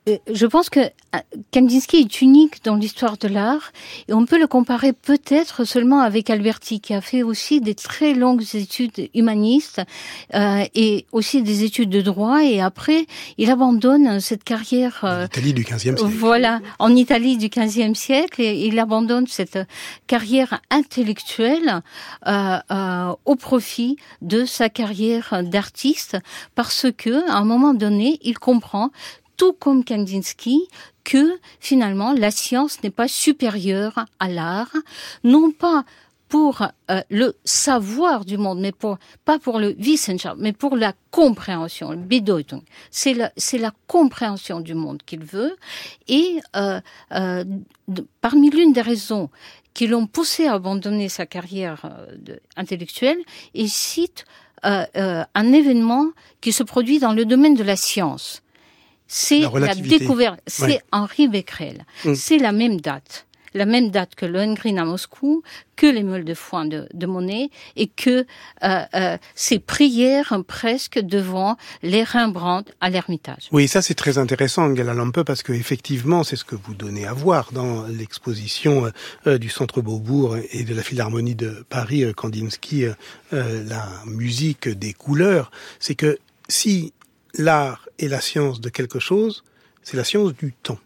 Je pense que Kandinsky est unique dans l'histoire de l'art et on peut le comparer peut-être seulement avec Alberti qui a fait aussi des très longues études humanistes euh, et aussi des études de droit et après il abandonne cette carrière euh, en Italie du quinzième siècle. Voilà, en Italie du quinzième siècle et il abandonne cette carrière intellectuelle euh, euh, au profit de sa carrière d'artiste parce que à un moment donné, il comprend tout comme Kandinsky, que finalement la science n'est pas supérieure à l'art, non pas pour euh, le savoir du monde, mais pour pas pour le Wissenschaft, mais pour la compréhension, le Bedeutung. C'est la c'est la compréhension du monde qu'il veut. Et euh, euh, de, parmi l'une des raisons qui l'ont poussé à abandonner sa carrière euh, de, intellectuelle, il cite euh, euh, un événement qui se produit dans le domaine de la science. C'est la, la découverte, c'est ouais. Henri Becquerel. Mm. C'est la même date. La même date que Lohengrin à Moscou, que les meules de foin de, de Monet, et que euh, euh, ces prières presque devant les Rembrandt à l'Ermitage. Oui, ça c'est très intéressant, Gala Lampe, parce que effectivement, c'est ce que vous donnez à voir dans l'exposition euh, du Centre Beaubourg et de la Philharmonie de Paris, euh, Kandinsky, euh, la musique des couleurs. C'est que si l'art est la science de quelque chose, c'est la science du temps.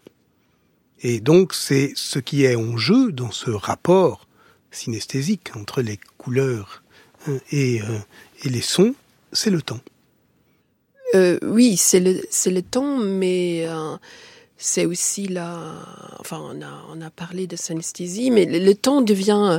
Et donc, c'est ce qui est en jeu dans ce rapport synesthésique entre les couleurs et, euh, et les sons, c'est le temps. Euh, oui, c'est le, c'est le temps, mais euh, c'est aussi la... Enfin, on a, on a parlé de synesthésie, mais le, le temps devient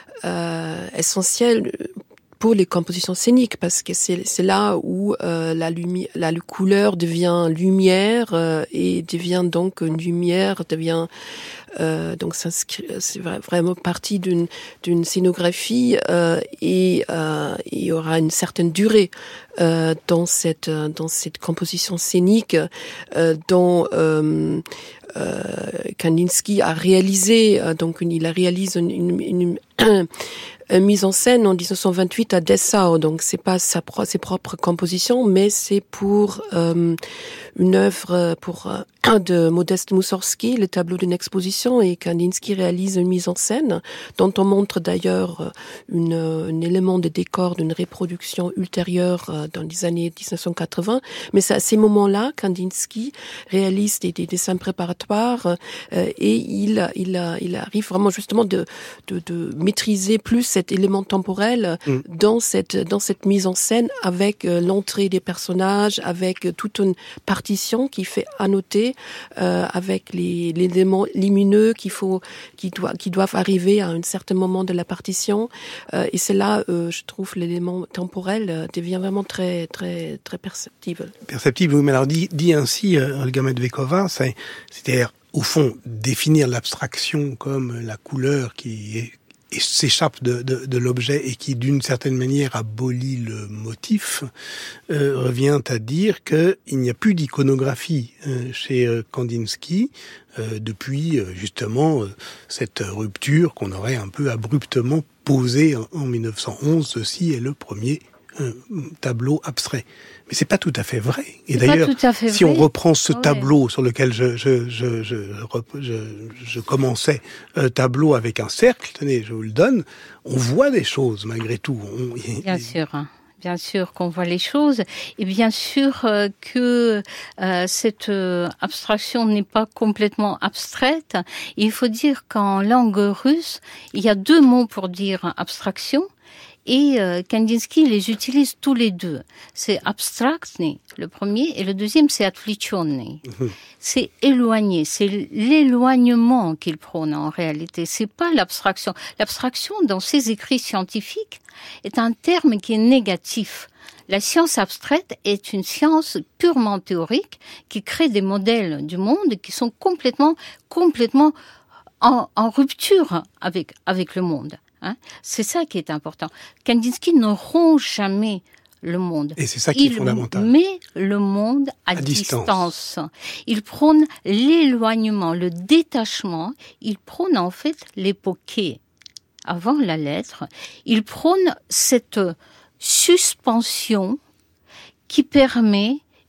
euh, essentiel pour les compositions scéniques, parce que c'est, c'est là où euh, la, lumi- la couleur devient lumière euh, et devient donc une lumière, devient euh, donc s'inscrit, c'est vraiment partie d'une, d'une scénographie euh, et euh, il y aura une certaine durée euh, dans cette dans cette composition scénique euh, dont euh, euh, Kandinsky a réalisé euh, donc une, il a réalisé une, une, une, une mise en scène en dix-neuf cent vingt-huit à Dessau, donc c'est pas sa pro- ses propres compositions, mais c'est pour euh, une œuvre pour euh, de Modeste Mussorgsky, le tableau d'une exposition, et Kandinsky réalise une mise en scène dont on montre d'ailleurs une, un élément de décor d'une reproduction ultérieure euh, dans les années dix-neuf cent quatre-vingts. Mais c'est à ces moments-là, Kandinsky réalise des, des dessins préparatoires euh, et il, il, il arrive vraiment justement de, de, de maîtriser plus cet élément temporel mmh. dans cette dans cette mise en scène avec euh, l'entrée des personnages, avec euh, toute une partition qui fait annoter, euh, avec les, les éléments lumineux qu'il faut qui doivent qui doivent arriver à un certain moment de la partition. Euh, et c'est là, euh, je trouve, l'élément temporel euh, devient vraiment très très très perceptible. Perceptible, oui. Mais alors dit, dit ainsi, euh, Olga Medvedkova, c'est, c'est-à-dire au fond définir l'abstraction comme la couleur qui est et s'échappe de, de, de l'objet et qui, d'une certaine manière, abolit le motif, euh, revient à dire qu'il n'y a plus d'iconographie euh, chez euh, Kandinsky euh, depuis, euh, justement, euh, cette rupture qu'on aurait un peu abruptement posée en, en mille neuf cent onze. Ceci est le premier euh, tableau abstrait. Mais c'est pas tout à fait vrai. Et c'est d'ailleurs, si vrai. on reprend ce ouais. tableau sur lequel je je je je, je, je commençais, euh, tableau avec un cercle, tenez, je vous le donne, on voit des choses malgré tout. On, bien y... sûr, hein. Bien sûr qu'on voit les choses, et bien sûr euh, que euh, cette euh, abstraction n'est pas complètement abstraite. Il faut dire qu'en langue russe, il y a deux mots pour dire abstraction. Et euh, Kandinsky les utilise tous les deux. C'est abstraktny, le premier, et le deuxième, c'est отвлечённый. Mmh. C'est éloigné, c'est l'éloignement qu'il prône en réalité. C'est pas l'abstraction. L'abstraction, dans ses écrits scientifiques, est un terme qui est négatif. La science abstraite est une science purement théorique qui crée des modèles du monde qui sont complètement, complètement en, en rupture avec, avec le monde. Hein, c'est ça qui est important. Kandinsky ne rompt jamais le monde. Et c'est ça qui il est fondamental. Il met le monde à, à distance. distance. Il prône l'éloignement, le détachement. Il prône en fait l'époqué. Avant la lettre, il prône cette suspension qui permet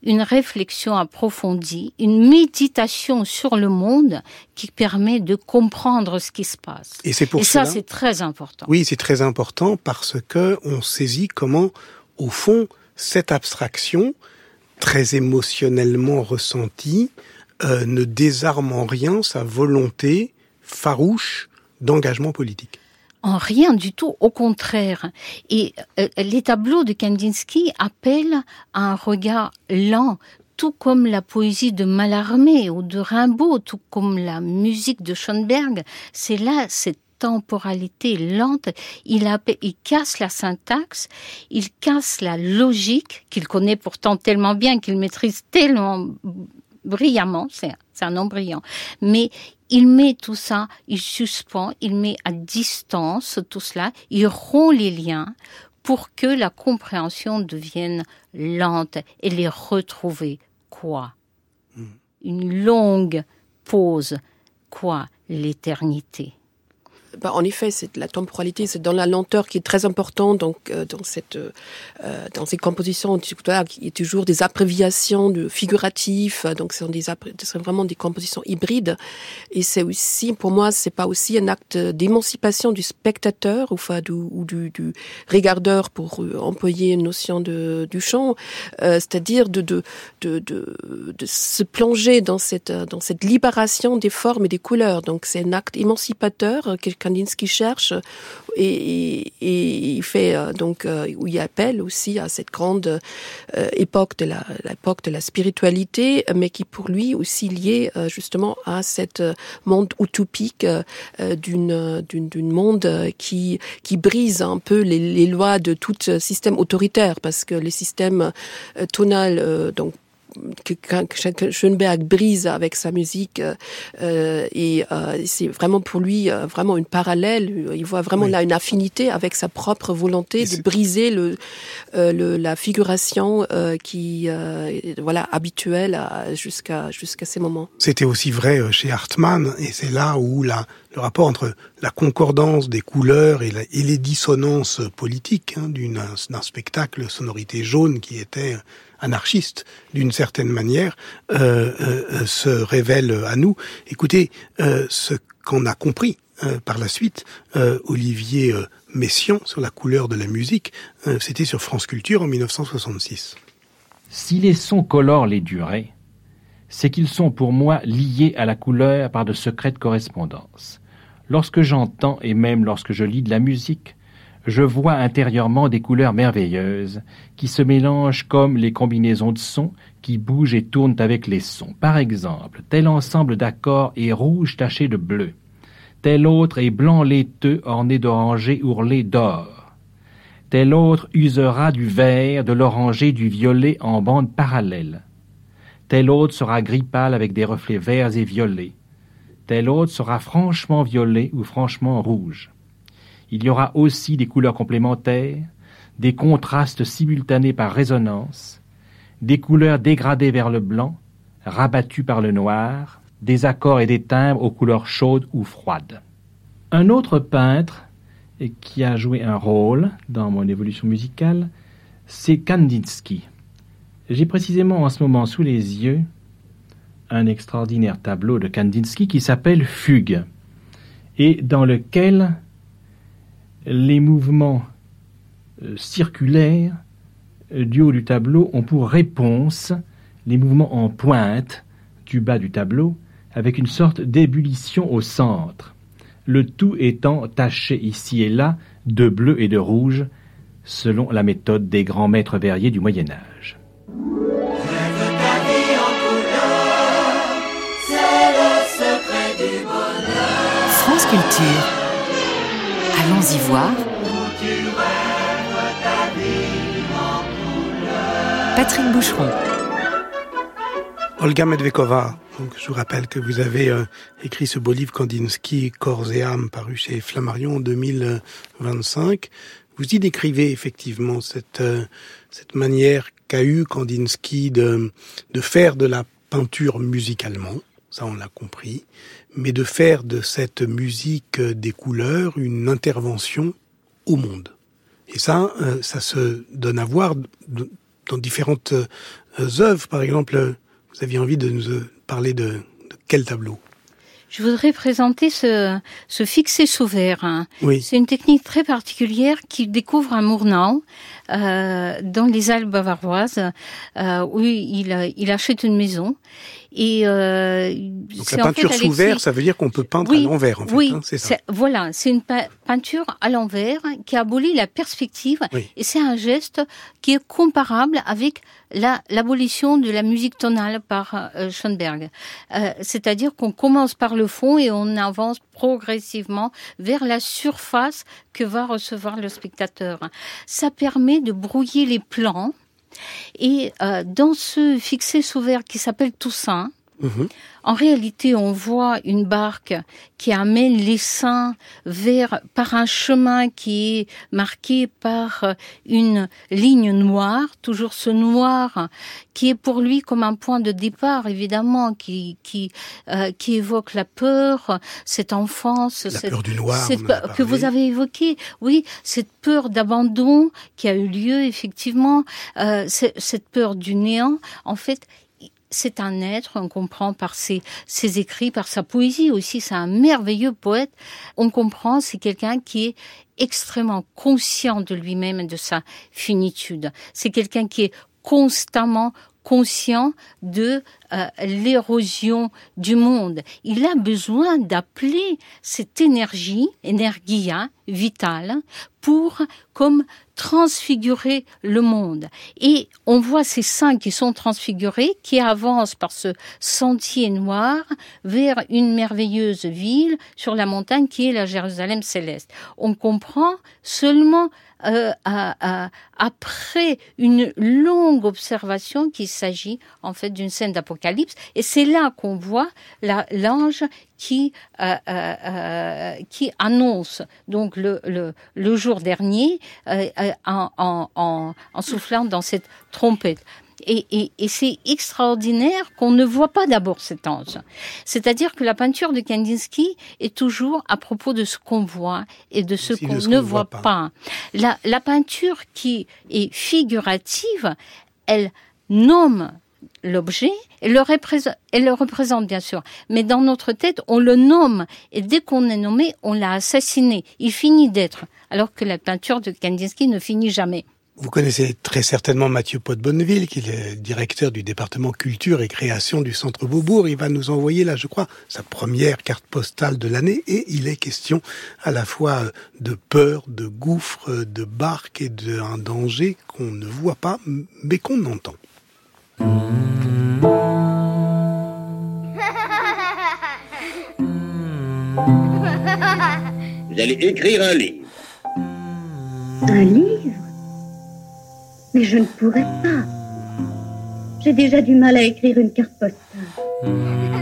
une réflexion approfondie, une méditation sur le monde qui permet de comprendre ce qui se passe. Et c'est pour Et cela, ça, c'est très important. Oui, c'est très important parce que on saisit comment, au fond, cette abstraction, très émotionnellement ressentie, euh, ne désarme en rien sa volonté farouche d'engagement politique. En rien du tout, au contraire. Et euh, les tableaux de Kandinsky appellent à un regard lent, tout comme la poésie de Mallarmé ou de Rimbaud, tout comme la musique de Schoenberg. C'est là cette temporalité lente. Il, appelle, il casse la syntaxe, il casse la logique, qu'il connaît pourtant tellement bien, qu'il maîtrise tellement brillamment, c'est, c'est un homme brillant. Mais il met tout ça, il suspend, il met à distance tout cela, il rompt les liens pour que la compréhension devienne lente et les retrouver. Quoi ? Mmh. Une longue pause. Quoi ? L'éternité. Bah, en effet, c'est la temporalité, c'est dans la lenteur qui est très important. Donc, euh, dans cette, euh, dans ces compositions, il y a toujours des abréviations de figuratifs. Donc, ce sont des, c'est vraiment des compositions hybrides. Et c'est aussi, pour moi, c'est pas aussi un acte d'émancipation du spectateur ou, enfin, du, ou du, du regardeur, pour employer une notion de du chant. Euh, c'est-à-dire de, de, de, de, de se plonger dans cette, dans cette libération des formes et des couleurs. Donc, c'est un acte émancipateur que Kandinsky cherche et, et, et il fait euh, donc euh, où il appelle aussi à cette grande euh, époque de la l'époque de la spiritualité, mais qui pour lui aussi liée euh, justement à cette monde utopique euh, d'une d'une d'une monde qui qui brise un peu les, les lois de tout système autoritaire, parce que les systèmes euh, tonal euh, donc que Schoenberg brise avec sa musique euh, et euh, c'est vraiment pour lui euh, vraiment une parallèle. Il voit vraiment oui. là une affinité avec sa propre volonté et de c'est... briser le, euh, le la figuration euh, qui euh, voilà habituelle à, jusqu'à jusqu'à ces moments. C'était aussi vrai chez Hartmann, et c'est là où la le rapport entre la concordance des couleurs et, la, et les dissonances politiques hein, d'une, d'un spectacle sonorité jaune qui était anarchiste d'une certaine manière euh, euh, se révèle à nous. Écoutez, euh, ce qu'on a compris euh, par la suite, euh, Olivier euh, Messiaen sur la couleur de la musique, euh, c'était sur France Culture en dix-neuf cent soixante-six. Si les sons colorent les durées, c'est qu'ils sont pour moi liés à la couleur par de secrètes correspondances. Lorsque j'entends, et même lorsque je lis de la musique, je vois intérieurement des couleurs merveilleuses qui se mélangent comme les combinaisons de sons qui bougent et tournent avec les sons. Par exemple, tel ensemble d'accords est rouge taché de bleu, tel autre est blanc laiteux orné d'orangé ourlé d'or, tel autre usera du vert, de l'orangé, du violet en bandes parallèles, tel autre sera gris pâle avec des reflets verts et violets, tel autre sera franchement violet ou franchement rouge. Il y aura aussi des couleurs complémentaires, des contrastes simultanés par résonance, des couleurs dégradées vers le blanc, rabattues par le noir, des accords et des timbres aux couleurs chaudes ou froides. Un autre peintre qui a joué un rôle dans mon évolution musicale, c'est Kandinsky. J'ai précisément en ce moment sous les yeux un extraordinaire tableau de Kandinsky qui s'appelle Fugue, et dans lequel les mouvements euh, circulaires euh, du haut du tableau ont pour réponse les mouvements en pointe du bas du tableau, avec une sorte d'ébullition au centre, le tout étant taché ici et là de bleu et de rouge, selon la méthode des grands maîtres verriers du Moyen-Âge. France Culture. Allons-y voir. Patrick Boucheron. Olga Medvedkova. Donc, je vous rappelle que vous avez euh, écrit ce beau livre Kandinsky, Corps et âme, paru chez Flammarion en deux mille vingt-cinq. Vous y décrivez effectivement cette euh, cette manière qu'a eu Kandinsky de de faire de la peinture musicalement. Ça, on l'a compris, mais de faire de cette musique des couleurs une intervention au monde. Et ça, euh, ça se donne à voir dans différentes euh, œuvres. Par exemple, vous aviez envie de nous euh, parler de, de quel tableau ? Je voudrais présenter ce, ce fixé sous verre. Hein. Oui. C'est une technique très particulière qui découvre à Murnau, euh, dans les Alpes bavaroises, euh, où il, il achète une maison. Et euh, donc la peinture en fait, sous verre, ça veut dire qu'on peut peindre oui, à l'envers, en fait. Oui, hein, c'est ça. C'est, voilà, c'est une pe- peinture à l'envers qui abolit la perspective, oui. Et c'est un geste qui est comparable avec la, l'abolition de la musique tonale par euh, Schoenberg. Euh, c'est-à-dire qu'on commence par le fond et on avance progressivement vers la surface que va recevoir le spectateur. Ça permet de brouiller les plans. Et euh, dans ce fixé sous verre qui s'appelle Toussaint, mmh. En réalité, on voit une barque qui amène les saints vers par un chemin qui est marqué par une ligne noire, toujours ce noir qui est pour lui comme un point de départ, évidemment, qui qui euh, qui évoque la peur, cette enfance, la cette, peur du noir cette peur que vous avez évoquée, oui, cette peur d'abandon qui a eu lieu effectivement, euh, cette peur du néant, en fait. C'est un être, on comprend par ses, ses écrits, par sa poésie aussi, c'est un merveilleux poète. On comprend, c'est quelqu'un qui est extrêmement conscient de lui-même et de sa finitude. C'est quelqu'un qui est constamment conscient de euh, l'érosion du monde. Il a besoin d'appeler cette énergie, énergia vitale, pour comme transfigurer le monde. Et on voit ces saints qui sont transfigurés, qui avancent par ce sentier noir vers une merveilleuse ville sur la montagne qui est la Jérusalem céleste. On comprend seulement euh, à, à, après une longue observation qu'il s'agit en fait d'une scène d'Apocalypse, et c'est là qu'on voit la, l'ange qui euh, euh, euh, qui annonce donc le le, le jour dernier euh, en, en, en, en soufflant dans cette trompette. Et, et, et c'est extraordinaire qu'on ne voit pas d'abord cet ange. C'est-à-dire que la peinture de Kandinsky est toujours à propos de ce qu'on voit et de ce qu'on ne voit pas. pas. La, la peinture qui est figurative, elle nomme l'objet, elle le, représente, elle le représente bien sûr, mais dans notre tête, on le nomme, et dès qu'on est nommé, on l'a assassiné. Il finit d'être, alors que la peinture de Kandinsky ne finit jamais. Vous connaissez très certainement Mathieu Pot-Bonneville, qui est le directeur du département culture et création du Centre Beaubourg. Il va nous envoyer là, je crois, sa première carte postale de l'année, et il est question à la fois de peur, de gouffre, de barque et d'un danger qu'on ne voit pas, mais qu'on entend. Vous allez écrire un livre. Un livre ? Mais je ne pourrais pas. J'ai déjà du mal à écrire une carte postale.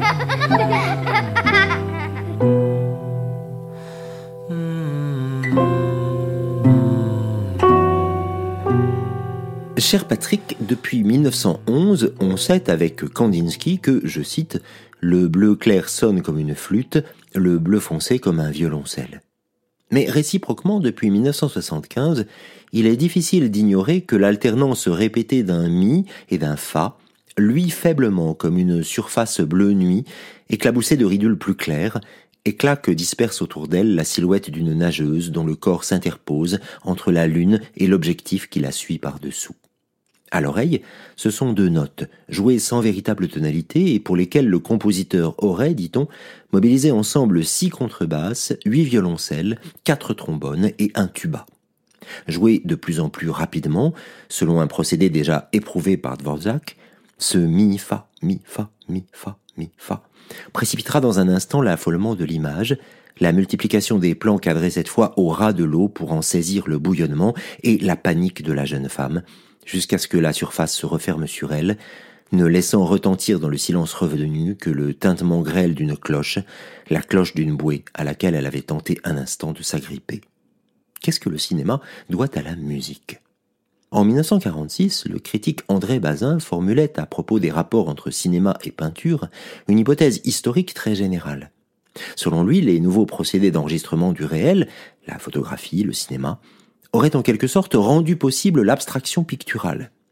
Cher Patrick, depuis mille neuf cent onze, on sait avec Kandinsky que, je cite, « le bleu clair sonne comme une flûte, le bleu foncé comme un violoncelle ». Mais réciproquement, depuis mille neuf cent soixante-quinze, il est difficile d'ignorer que l'alternance répétée d'un mi et d'un fa luit faiblement comme une surface bleu nuit, éclaboussée de ridules plus claires, éclat que disperse autour d'elle la silhouette d'une nageuse dont le corps s'interpose entre la lune et l'objectif qui la suit par-dessous. À l'oreille, ce sont deux notes, jouées sans véritable tonalité et pour lesquelles le compositeur aurait, dit-on, mobilisé ensemble six contrebasses, huit violoncelles, quatre trombones et un tuba. Joué de plus en plus rapidement, selon un procédé déjà éprouvé par Dvorak, ce mi-fa, mi-fa, mi-fa, mi-fa précipitera dans un instant l'affolement de l'image, la multiplication des plans cadrés cette fois au ras de l'eau pour en saisir le bouillonnement et la panique de la jeune femme, jusqu'à ce que la surface se referme sur elle, ne laissant retentir dans le silence revenu que le tintement grêle d'une cloche, la cloche d'une bouée à laquelle elle avait tenté un instant de s'agripper. Qu'est-ce que le cinéma doit à la musique ? En mille neuf cent quarante-six, le critique André Bazin formulait à propos des rapports entre cinéma et peinture une hypothèse historique très générale. Selon lui, les nouveaux procédés d'enregistrement du réel, la photographie, le cinéma, auraient en quelque sorte rendu possible l'abstraction picturale.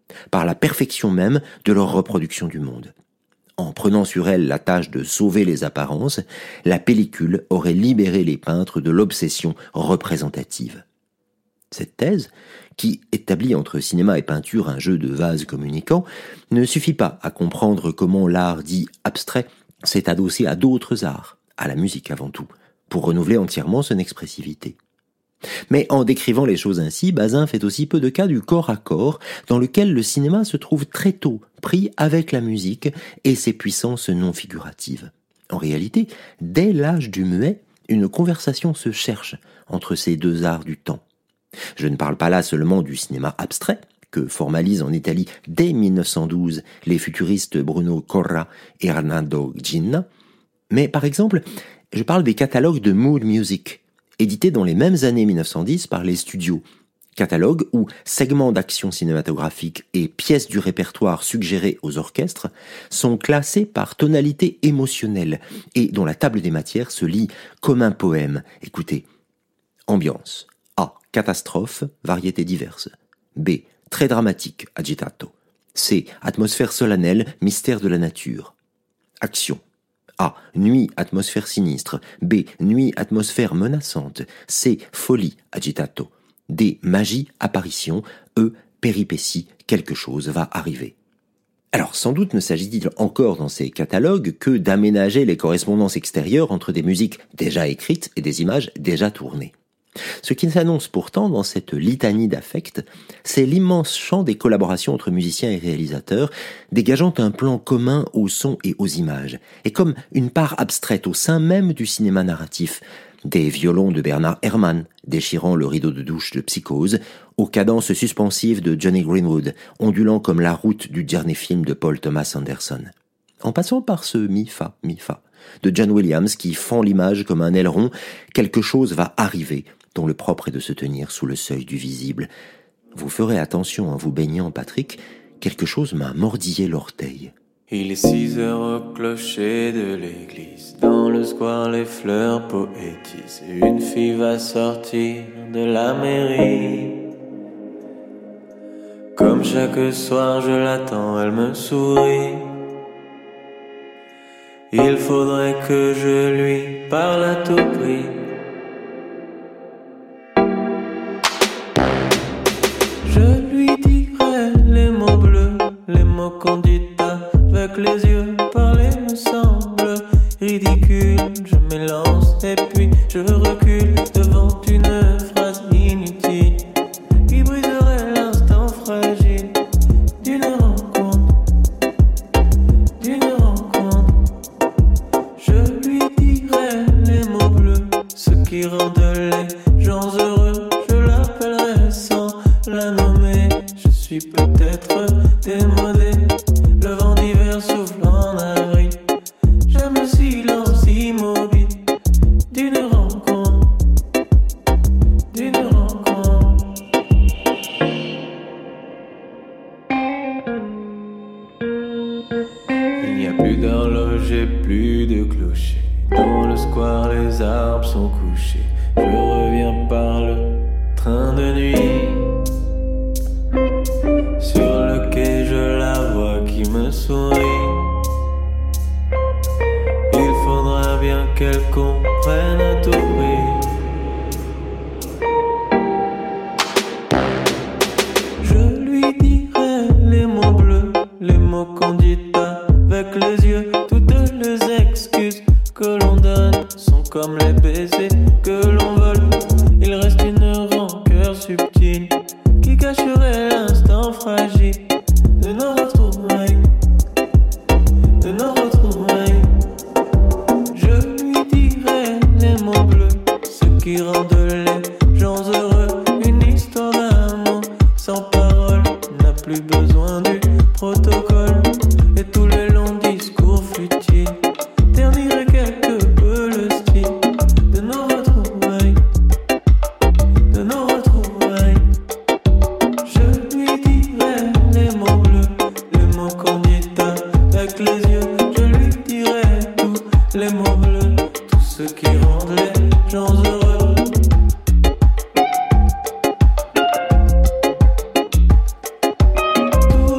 par la perfection même de leur reproduction du monde. En prenant sur elle la tâche de sauver les apparences, la pellicule aurait libéré les peintres de l'obsession représentative. Cette thèse, qui établit entre cinéma et peinture un jeu de vases communicants, ne suffit pas à comprendre comment l'art dit abstrait s'est adossé à d'autres arts, à la musique avant tout, pour renouveler entièrement son expressivité. Mais en décrivant les choses ainsi, Bazin fait aussi peu de cas du corps à corps, dans lequel le cinéma se trouve très tôt pris avec la musique et ses puissances non figuratives. En réalité, dès l'âge du muet, une conversation se cherche entre ces deux arts du temps. Je ne parle pas là seulement du cinéma abstrait, que formalisent en Italie dès mille neuf cent douze les futuristes Bruno Corra et Hernando Ginna, mais par exemple, je parle des catalogues de mood music, édités dans les mêmes années mille neuf cent dix par les studios, catalogues où segments d'action cinématographique et pièces du répertoire suggérées aux orchestres sont classés par tonalité émotionnelle et dont la table des matières se lit comme un poème. Écoutez, ambiance. A. Catastrophe, variétés diverses. B. Très dramatique, agitato. C. Atmosphère solennelle, mystère de la nature. Action. A. Nuit, atmosphère sinistre. B. Nuit, atmosphère menaçante. C. Folie, agitato. D. Magie, apparition. E. Péripétie, quelque chose va arriver. Alors, sans doute ne s'agit-il encore dans ces catalogues que d'aménager les correspondances extérieures entre des musiques déjà écrites et des images déjà tournées. Ce qui s'annonce pourtant dans cette litanie d'affects, c'est l'immense champ des collaborations entre musiciens et réalisateurs, dégageant un plan commun aux sons et aux images, et comme une part abstraite au sein même du cinéma narratif, des violons de Bernard Herrmann, déchirant le rideau de douche de Psychose, aux cadences suspensives de Johnny Greenwood, ondulant comme la route du dernier film de Paul Thomas Anderson. En passant par ce mi-fa, mi-fa, de John Williams qui fend l'image comme un aileron, quelque chose va arriver, dont le propre est de se tenir sous le seuil du visible. Vous ferez attention en vous baignant, Patrick, quelque chose m'a mordillé l'orteil. Il est six heures au clocher de l'église. Dans le square, les fleurs poétisent. Une fille va sortir de la mairie. Comme chaque soir, je l'attends, elle me sourit. Il faudrait que je lui parle à tout prix. Je lui dirai les mots bleus, les mots qu'on dit avec les yeux. Parler me semble ridicule. Je m'élance et puis je recule devant une phrase inutile qui briserait l'instant fragile d'une rencontre, d'une rencontre. Je lui dirai les mots bleus, ce qui rendent les gens heureux. Je l'appellerai sans la nommer. Je suis peut-être démodé, le vent d'hiver souffle en avril. J'aime le silence immobile d'une rencontre, d'une rencontre. Il n'y a plus d'horloge et plus de clocher. Dans le square les arbres sont couchés. Je reviens par le train de nuit. Sur le quai je la vois qui me sourit. Il faudra bien qu'elle comprenne à tout prix. Je lui dirai les mots bleus, les mots qu'on dit avec les yeux. Toutes les excuses que l'on donne sont comme les baisers que l'on vole. Il reste une rancœur subtile qui cacherait l'instant fragile de nos retrouvailles, de nos retrouvailles. Je lui dirai les mots bleus, ce qui rendent les gens heureux. Une histoire d'amour sans parole n'a plus besoin du protocole. Et tous les longs discours futiles terniraient quelque peu le style de nos retrouvailles, de nos retrouvailles. Je lui dirai les mots bleus, les mots qu'on dit avec les yeux. Je lui dirai tous les mots bleus, tout ce qui rend les gens heureux. Tous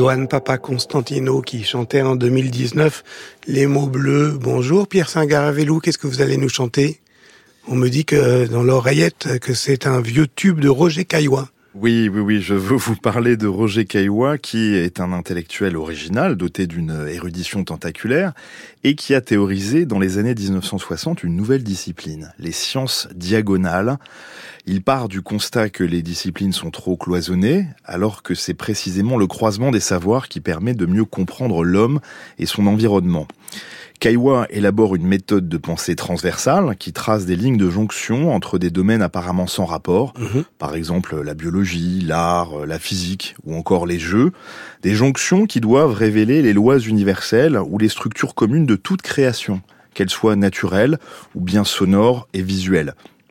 Johan Papa Constantino qui chantait en deux mille dix-neuf Les mots bleus. Bonjour Pierre Saint-Garavelou, qu'est-ce que vous allez nous chanter? On me dit que dans l'oreillette que c'est un vieux tube de Roger Caillois. Oui, oui, oui, je veux vous parler de Roger Caillois, qui est un intellectuel original, doté d'une érudition tentaculaire, et qui a théorisé dans les années dix-neuf cent soixante une nouvelle discipline, les sciences diagonales. Il part du constat que les disciplines sont trop cloisonnées, alors que c'est précisément le croisement des savoirs qui permet de mieux comprendre l'homme et son environnement. Caillois élabore une méthode de pensée transversale qui trace des lignes de jonction entre des domaines apparemment sans rapport, mmh. par exemple la biologie, l'art, la physique ou encore les jeux, des jonctions qui doivent révéler les lois universelles ou les structures communes de toute création, qu'elles soient naturelles ou bien sonores et visuelles.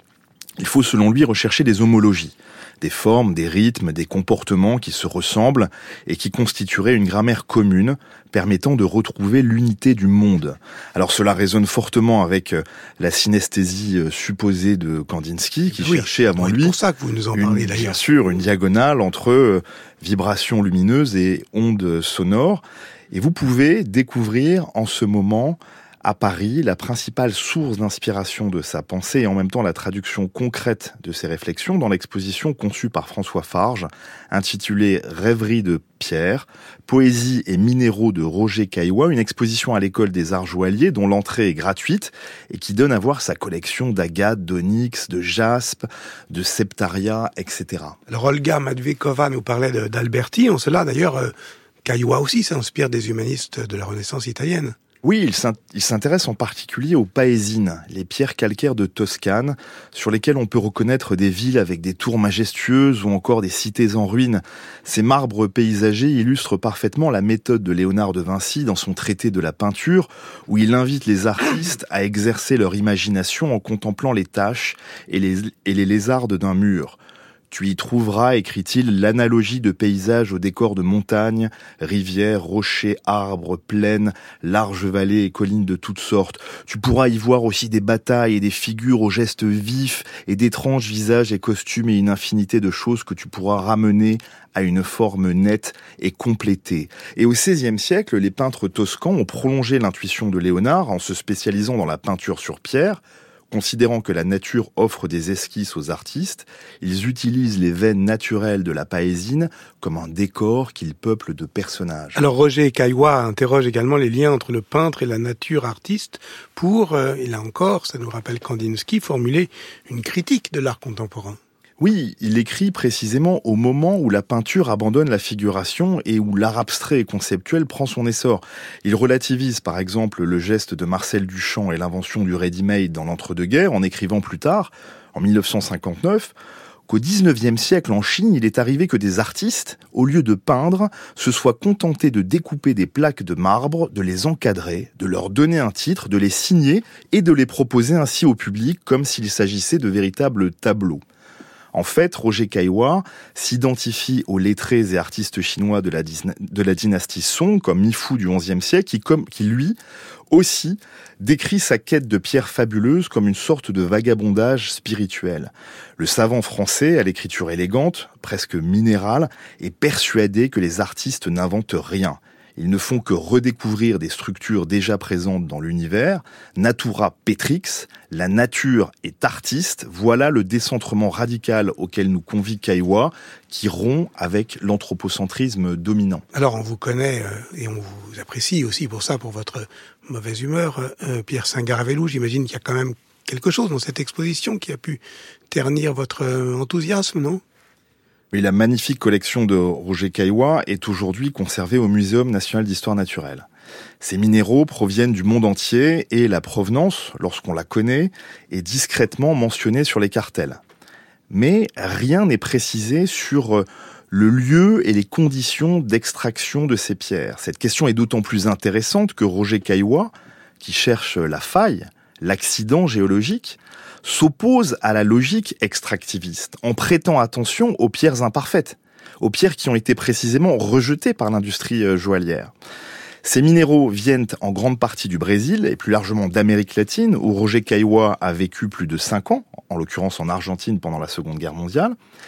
Il faut selon lui rechercher des homologies, des formes, des rythmes, des comportements qui se ressemblent et qui constitueraient une grammaire commune permettant de retrouver l'unité du monde. Alors cela résonne fortement avec la synesthésie supposée de Kandinsky qui oui, cherchait avant lui, c'est pour ça que vous nous en parlez une, d'ailleurs. Bien sûr, une diagonale entre vibrations lumineuses et ondes sonores. Et vous pouvez découvrir en ce moment à Paris, la principale source d'inspiration de sa pensée et en même temps la traduction concrète de ses réflexions dans l'exposition conçue par François Farge, intitulée Rêverie de Pierre, poésie et minéraux de Roger Caillois, une exposition à l'école des arts joailliers dont l'entrée est gratuite et qui donne à voir sa collection d'agates, d'onyx, de jaspe, de septaria, et cetera. Alors Olga Madvekova nous parlait de, d'Alberti, en cela d'ailleurs, euh, Caillois aussi s'inspire des humanistes de la Renaissance italienne. Oui, il s'intéresse en particulier aux paésines, les pierres calcaires de Toscane, sur lesquelles on peut reconnaître des villes avec des tours majestueuses ou encore des cités en ruines. Ces marbres paysagers illustrent parfaitement la méthode de Léonard de Vinci dans son traité de la peinture, où il invite les artistes à exercer leur imagination en contemplant les taches et les, et les lézardes d'un mur. Tu y trouveras, écrit-il, l'analogie de paysages aux décors de montagnes, rivières, rochers, arbres, plaines, larges vallées et collines de toutes sortes. Tu pourras y voir aussi des batailles et des figures aux gestes vifs et d'étranges visages et costumes et une infinité de choses que tu pourras ramener à une forme nette et complétée. Et au seizième siècle, les peintres toscans ont prolongé l'intuition de Léonard en se spécialisant dans la peinture sur pierre. Considérant que la nature offre des esquisses aux artistes, ils utilisent les veines naturelles de la paésine comme un décor qu'ils peuplent de personnages. Alors Roger Caillois interroge également les liens entre le peintre et la nature artiste pour, euh, et là encore, ça nous rappelle Kandinsky, formuler une critique de l'art contemporain. Oui, il écrit précisément au moment où la peinture abandonne la figuration et où l'art abstrait et conceptuel prend son essor. Il relativise par exemple le geste de Marcel Duchamp et l'invention du ready-made dans l'entre-deux-guerres en écrivant plus tard, en mille neuf cent cinquante-neuf, qu'au dix-neuvième siècle en Chine, il est arrivé que des artistes, au lieu de peindre, se soient contentés de découper des plaques de marbre, de les encadrer, de leur donner un titre, de les signer et de les proposer ainsi au public comme s'il s'agissait de véritables tableaux. En fait, Roger Caillois s'identifie aux lettrés et artistes chinois de la, de la dynastie Song, comme Mifu du onzième siècle, qui, comme, qui lui aussi décrit sa quête de pierres fabuleuses comme une sorte de vagabondage spirituel. Le savant français, à l'écriture élégante, presque minérale, est persuadé que les artistes n'inventent rien. Ils ne font que redécouvrir des structures déjà présentes dans l'univers. Natura Petrix, la nature est artiste. Voilà le décentrement radical auquel nous convie Caillois, qui rompt avec l'anthropocentrisme dominant. Alors on vous connaît euh, et on vous apprécie aussi pour ça, pour votre mauvaise humeur, euh, Pierre Saint-Garavelou. J'imagine qu'il y a quand même quelque chose dans cette exposition qui a pu ternir votre euh, enthousiasme, non ? Oui, la magnifique collection de Roger Caillois est aujourd'hui conservée au Muséum national d'histoire naturelle. Ces minéraux proviennent du monde entier et la provenance, lorsqu'on la connaît, est discrètement mentionnée sur les cartels. Mais rien n'est précisé sur le lieu et les conditions d'extraction de ces pierres. Cette question est d'autant plus intéressante que Roger Caillois, qui cherche la faille, l'accident géologique, s'oppose à la logique extractiviste, en prêtant attention aux pierres imparfaites, aux pierres qui ont été précisément rejetées par l'industrie joaillière. Ces minéraux viennent en grande partie du Brésil et plus largement d'Amérique latine, où Roger Caillois a vécu plus de cinq ans, en l'occurrence en Argentine pendant la Seconde Guerre mondiale.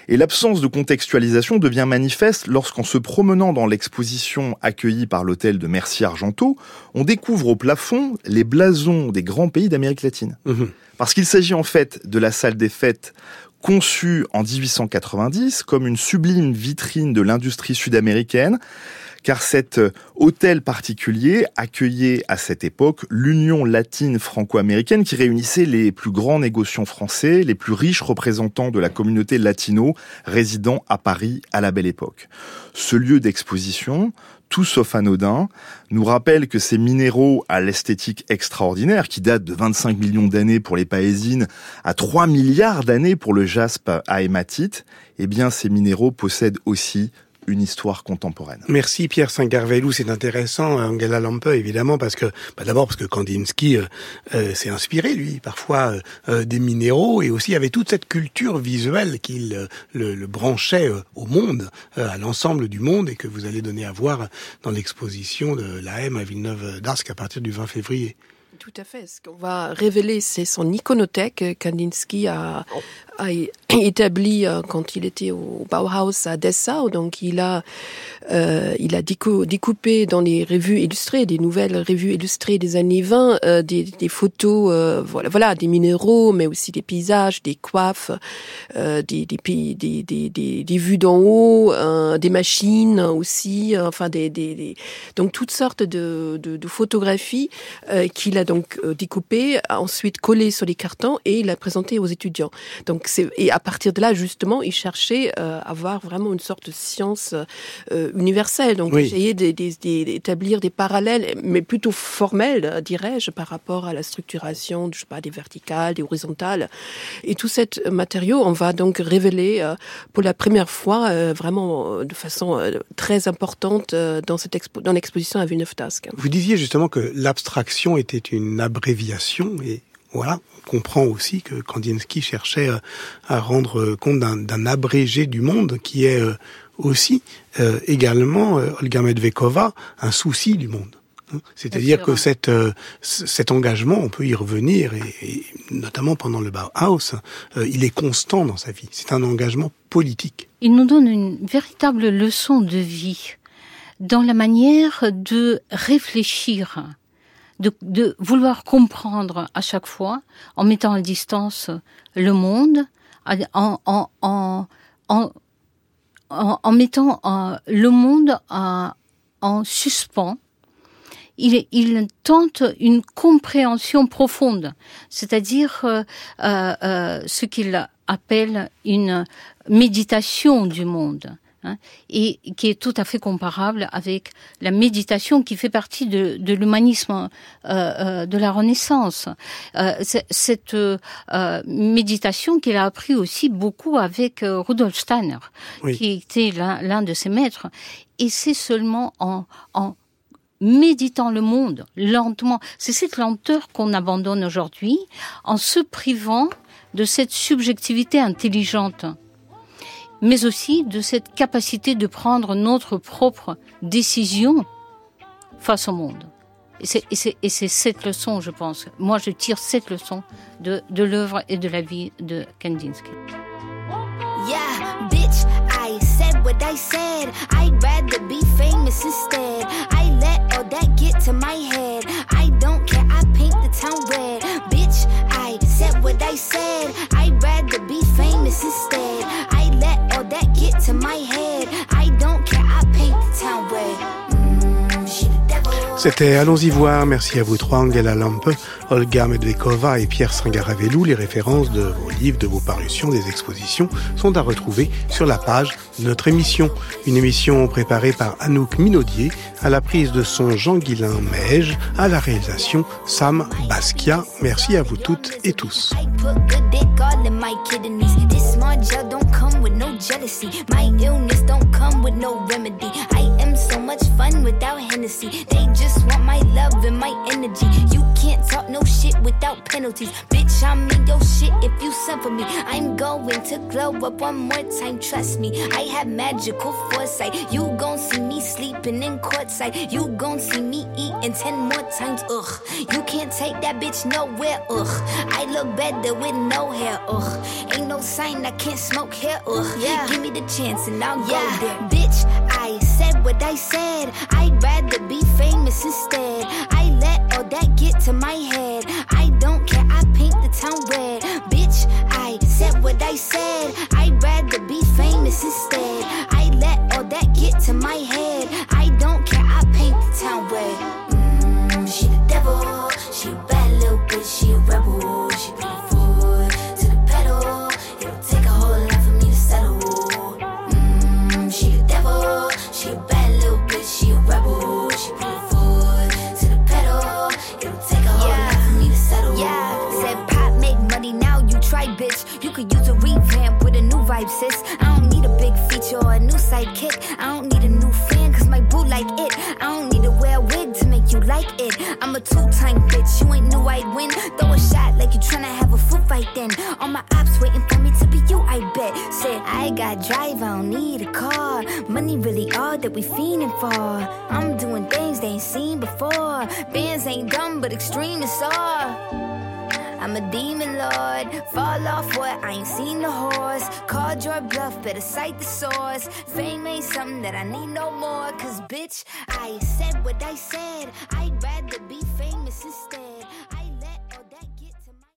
Et l'absence de contextualisation devient manifeste lorsqu'en se promenant dans l'exposition accueillie par l'hôtel de Mercier-Argenteau, on découvre au plafond les blasons des grands pays d'Amérique latine. Mmh. Parce qu'il s'agit en fait de la salle des fêtes conçue en dix-huit cent quatre-vingt-dix comme une sublime vitrine de l'industrie sud-américaine, car cet hôtel particulier accueillait à cette époque l'Union latine franco-américaine qui réunissait les plus grands négociants français, les plus riches représentants de la communauté latino résidant à Paris à la Belle Époque. Ce lieu d'exposition, tout sauf anodin, nous rappelle que ces minéraux à l'esthétique extraordinaire, qui datent de vingt-cinq millions d'années pour les paésines, à trois milliards d'années pour le jaspe à hématite, eh bien ces minéraux possèdent aussi une histoire contemporaine. Merci Pierre Sangarvelou, c'est intéressant, Angela Lampe, évidemment, parce que, bah d'abord parce que Kandinsky euh, euh, s'est inspiré, lui, parfois euh, euh, des minéraux, et aussi avait toute cette culture visuelle qu'il euh, le, le branchait euh, au monde, euh, à l'ensemble du monde, et que vous allez donner à voir dans l'exposition de l'A M à Villeneuve-d'Ascq à partir du vingt février. Tout à fait. Ce qu'on va révéler, c'est son iconothèque. Kandinsky a, a établi euh, quand il était au Bauhaus à Dessau. Donc, il a, euh, il a décou- découpé dans les revues illustrées, des nouvelles revues illustrées des années vingt, euh, des, des photos, euh, voilà, voilà, des minéraux, mais aussi des paysages, des coiffes, euh, des, des, des, des, des, des, des vues d'en haut, euh, des machines aussi, euh, enfin, des, des, des, donc toutes sortes de, de, de photographies euh, qu'il a donc euh, découpé, ensuite collé sur les cartons et il a présenté aux étudiants. Donc c'est et à partir de là justement, il cherchait euh, à avoir vraiment une sorte de science euh, universelle. Donc oui. Essayer d'établir des parallèles, mais plutôt formels, dirais-je, par rapport à la structuration, je sais pas, des verticales, des horizontales. Et tout cet matériau, on va donc révéler euh, pour la première fois, euh, vraiment de façon euh, très importante euh, dans cette expo- dans l'exposition à Villeneuve-d'Ascq. Vous disiez justement que l'abstraction était une une abréviation, et voilà, on comprend aussi que Kandinsky cherchait à rendre compte d'un, d'un abrégé du monde qui est aussi euh, également, euh, Olga Medvedkova, un souci du monde. C'est-à-dire que cette, euh, cet engagement, on peut y revenir, et, et notamment pendant le Bauhaus, euh, il est constant dans sa vie. C'est un engagement politique. Il nous donne une véritable leçon de vie dans la manière de réfléchir, De, de vouloir comprendre à chaque fois, en mettant à distance le monde, en, en, en, en, en, en mettant euh, le monde en, en suspens. Il, il tente une compréhension profonde, c'est-à-dire euh, euh, ce qu'il appelle une méditation du monde. Hein, et qui est tout à fait comparable avec la méditation qui fait partie de, de l'humanisme euh, euh, de la Renaissance. Euh, cette euh, méditation qu'il a appris aussi beaucoup avec euh, Rudolf Steiner, oui. qui était l'un, l'un de ses maîtres. Et c'est seulement en, en méditant le monde, lentement, c'est cette lenteur qu'on abandonne aujourd'hui, en se privant de cette subjectivité intelligente, mais aussi de cette capacité de prendre notre propre décision face au monde. Et c'est, et c'est, et c'est cette leçon, je pense. Moi, je tire cette leçon de, de l'œuvre et de la vie de Kandinsky. Yeah, bitch, I said what I said. I'd rather be famous instead. I let all that get to my head. I don't care, I paint the town red. Bitch, I said what I said. I'd rather be famous instead. I let all that get to my head. I don't care, I paint the town red. C'était Allons-y voir, merci à vous trois, Angela Lampe, Olga Medvedkova et Pierre Sangarvelou. Les références de vos livres, de vos parutions, des expositions sont à retrouver sur la page de notre émission. Une émission préparée par Anouk Minaudier, à la prise de son Jean-Guilain Meige, à la réalisation Sam Basquiat. Merci à vous toutes et tous. Just want my love and my energy. You can't talk no shit without penalty. penalties. Bitch, I'm in your shit if you send for me. I'm going to glow up one more time, trust me. I have magical foresight. You gon' see me sleeping in courtside. You gon' see me eating ten more times, ugh. You can't take that bitch nowhere, ugh. I look better with no hair, ugh. Ain't no sign I can't smoke hair, ugh. Yeah. Give me the chance and I'll yeah. go there. Bitch, I said what I said. I'd rather be famous instead. I let all that get to my head. I don't care, I paint the town red. Bitch, I said what I said. I'd rather be famous instead. I let all that get to my head. I don't care, I paint the town red. Mmm, she the devil. She a bad little bitch, she a rebel. She put her foot to the pedal. It'll take a whole lot for me to settle. Mmm, she the devil. She a bad little bitch, she a rebel. She put her foot to the pedal. It'll take a whole yeah. lot for me to settle. Yeah, said pop make money, now you try, bitch. You could use a revamp with a new vibe, sis. I don't need a big feature or a new sidekick. I don't need a new fan, cause my boo like it. I don't need to wear a wig to make you like it. I'm a two-time bitch, you ain't knew I'd win. Throw a shot like you tryna have a foot fight then. All my ops waiting for me to be you, I bet. Said, I got drive, I don't need a car. Money really all that we fiending for. I'm doing things they ain't seen before. Bands ain't dumb, but extreme is all. I'm a demon lord, fall off what, I ain't seen the horse. Called your bluff, better cite the source. Fame ain't something that I need no more. Cause bitch, I said what I said. I'd rather be famous instead.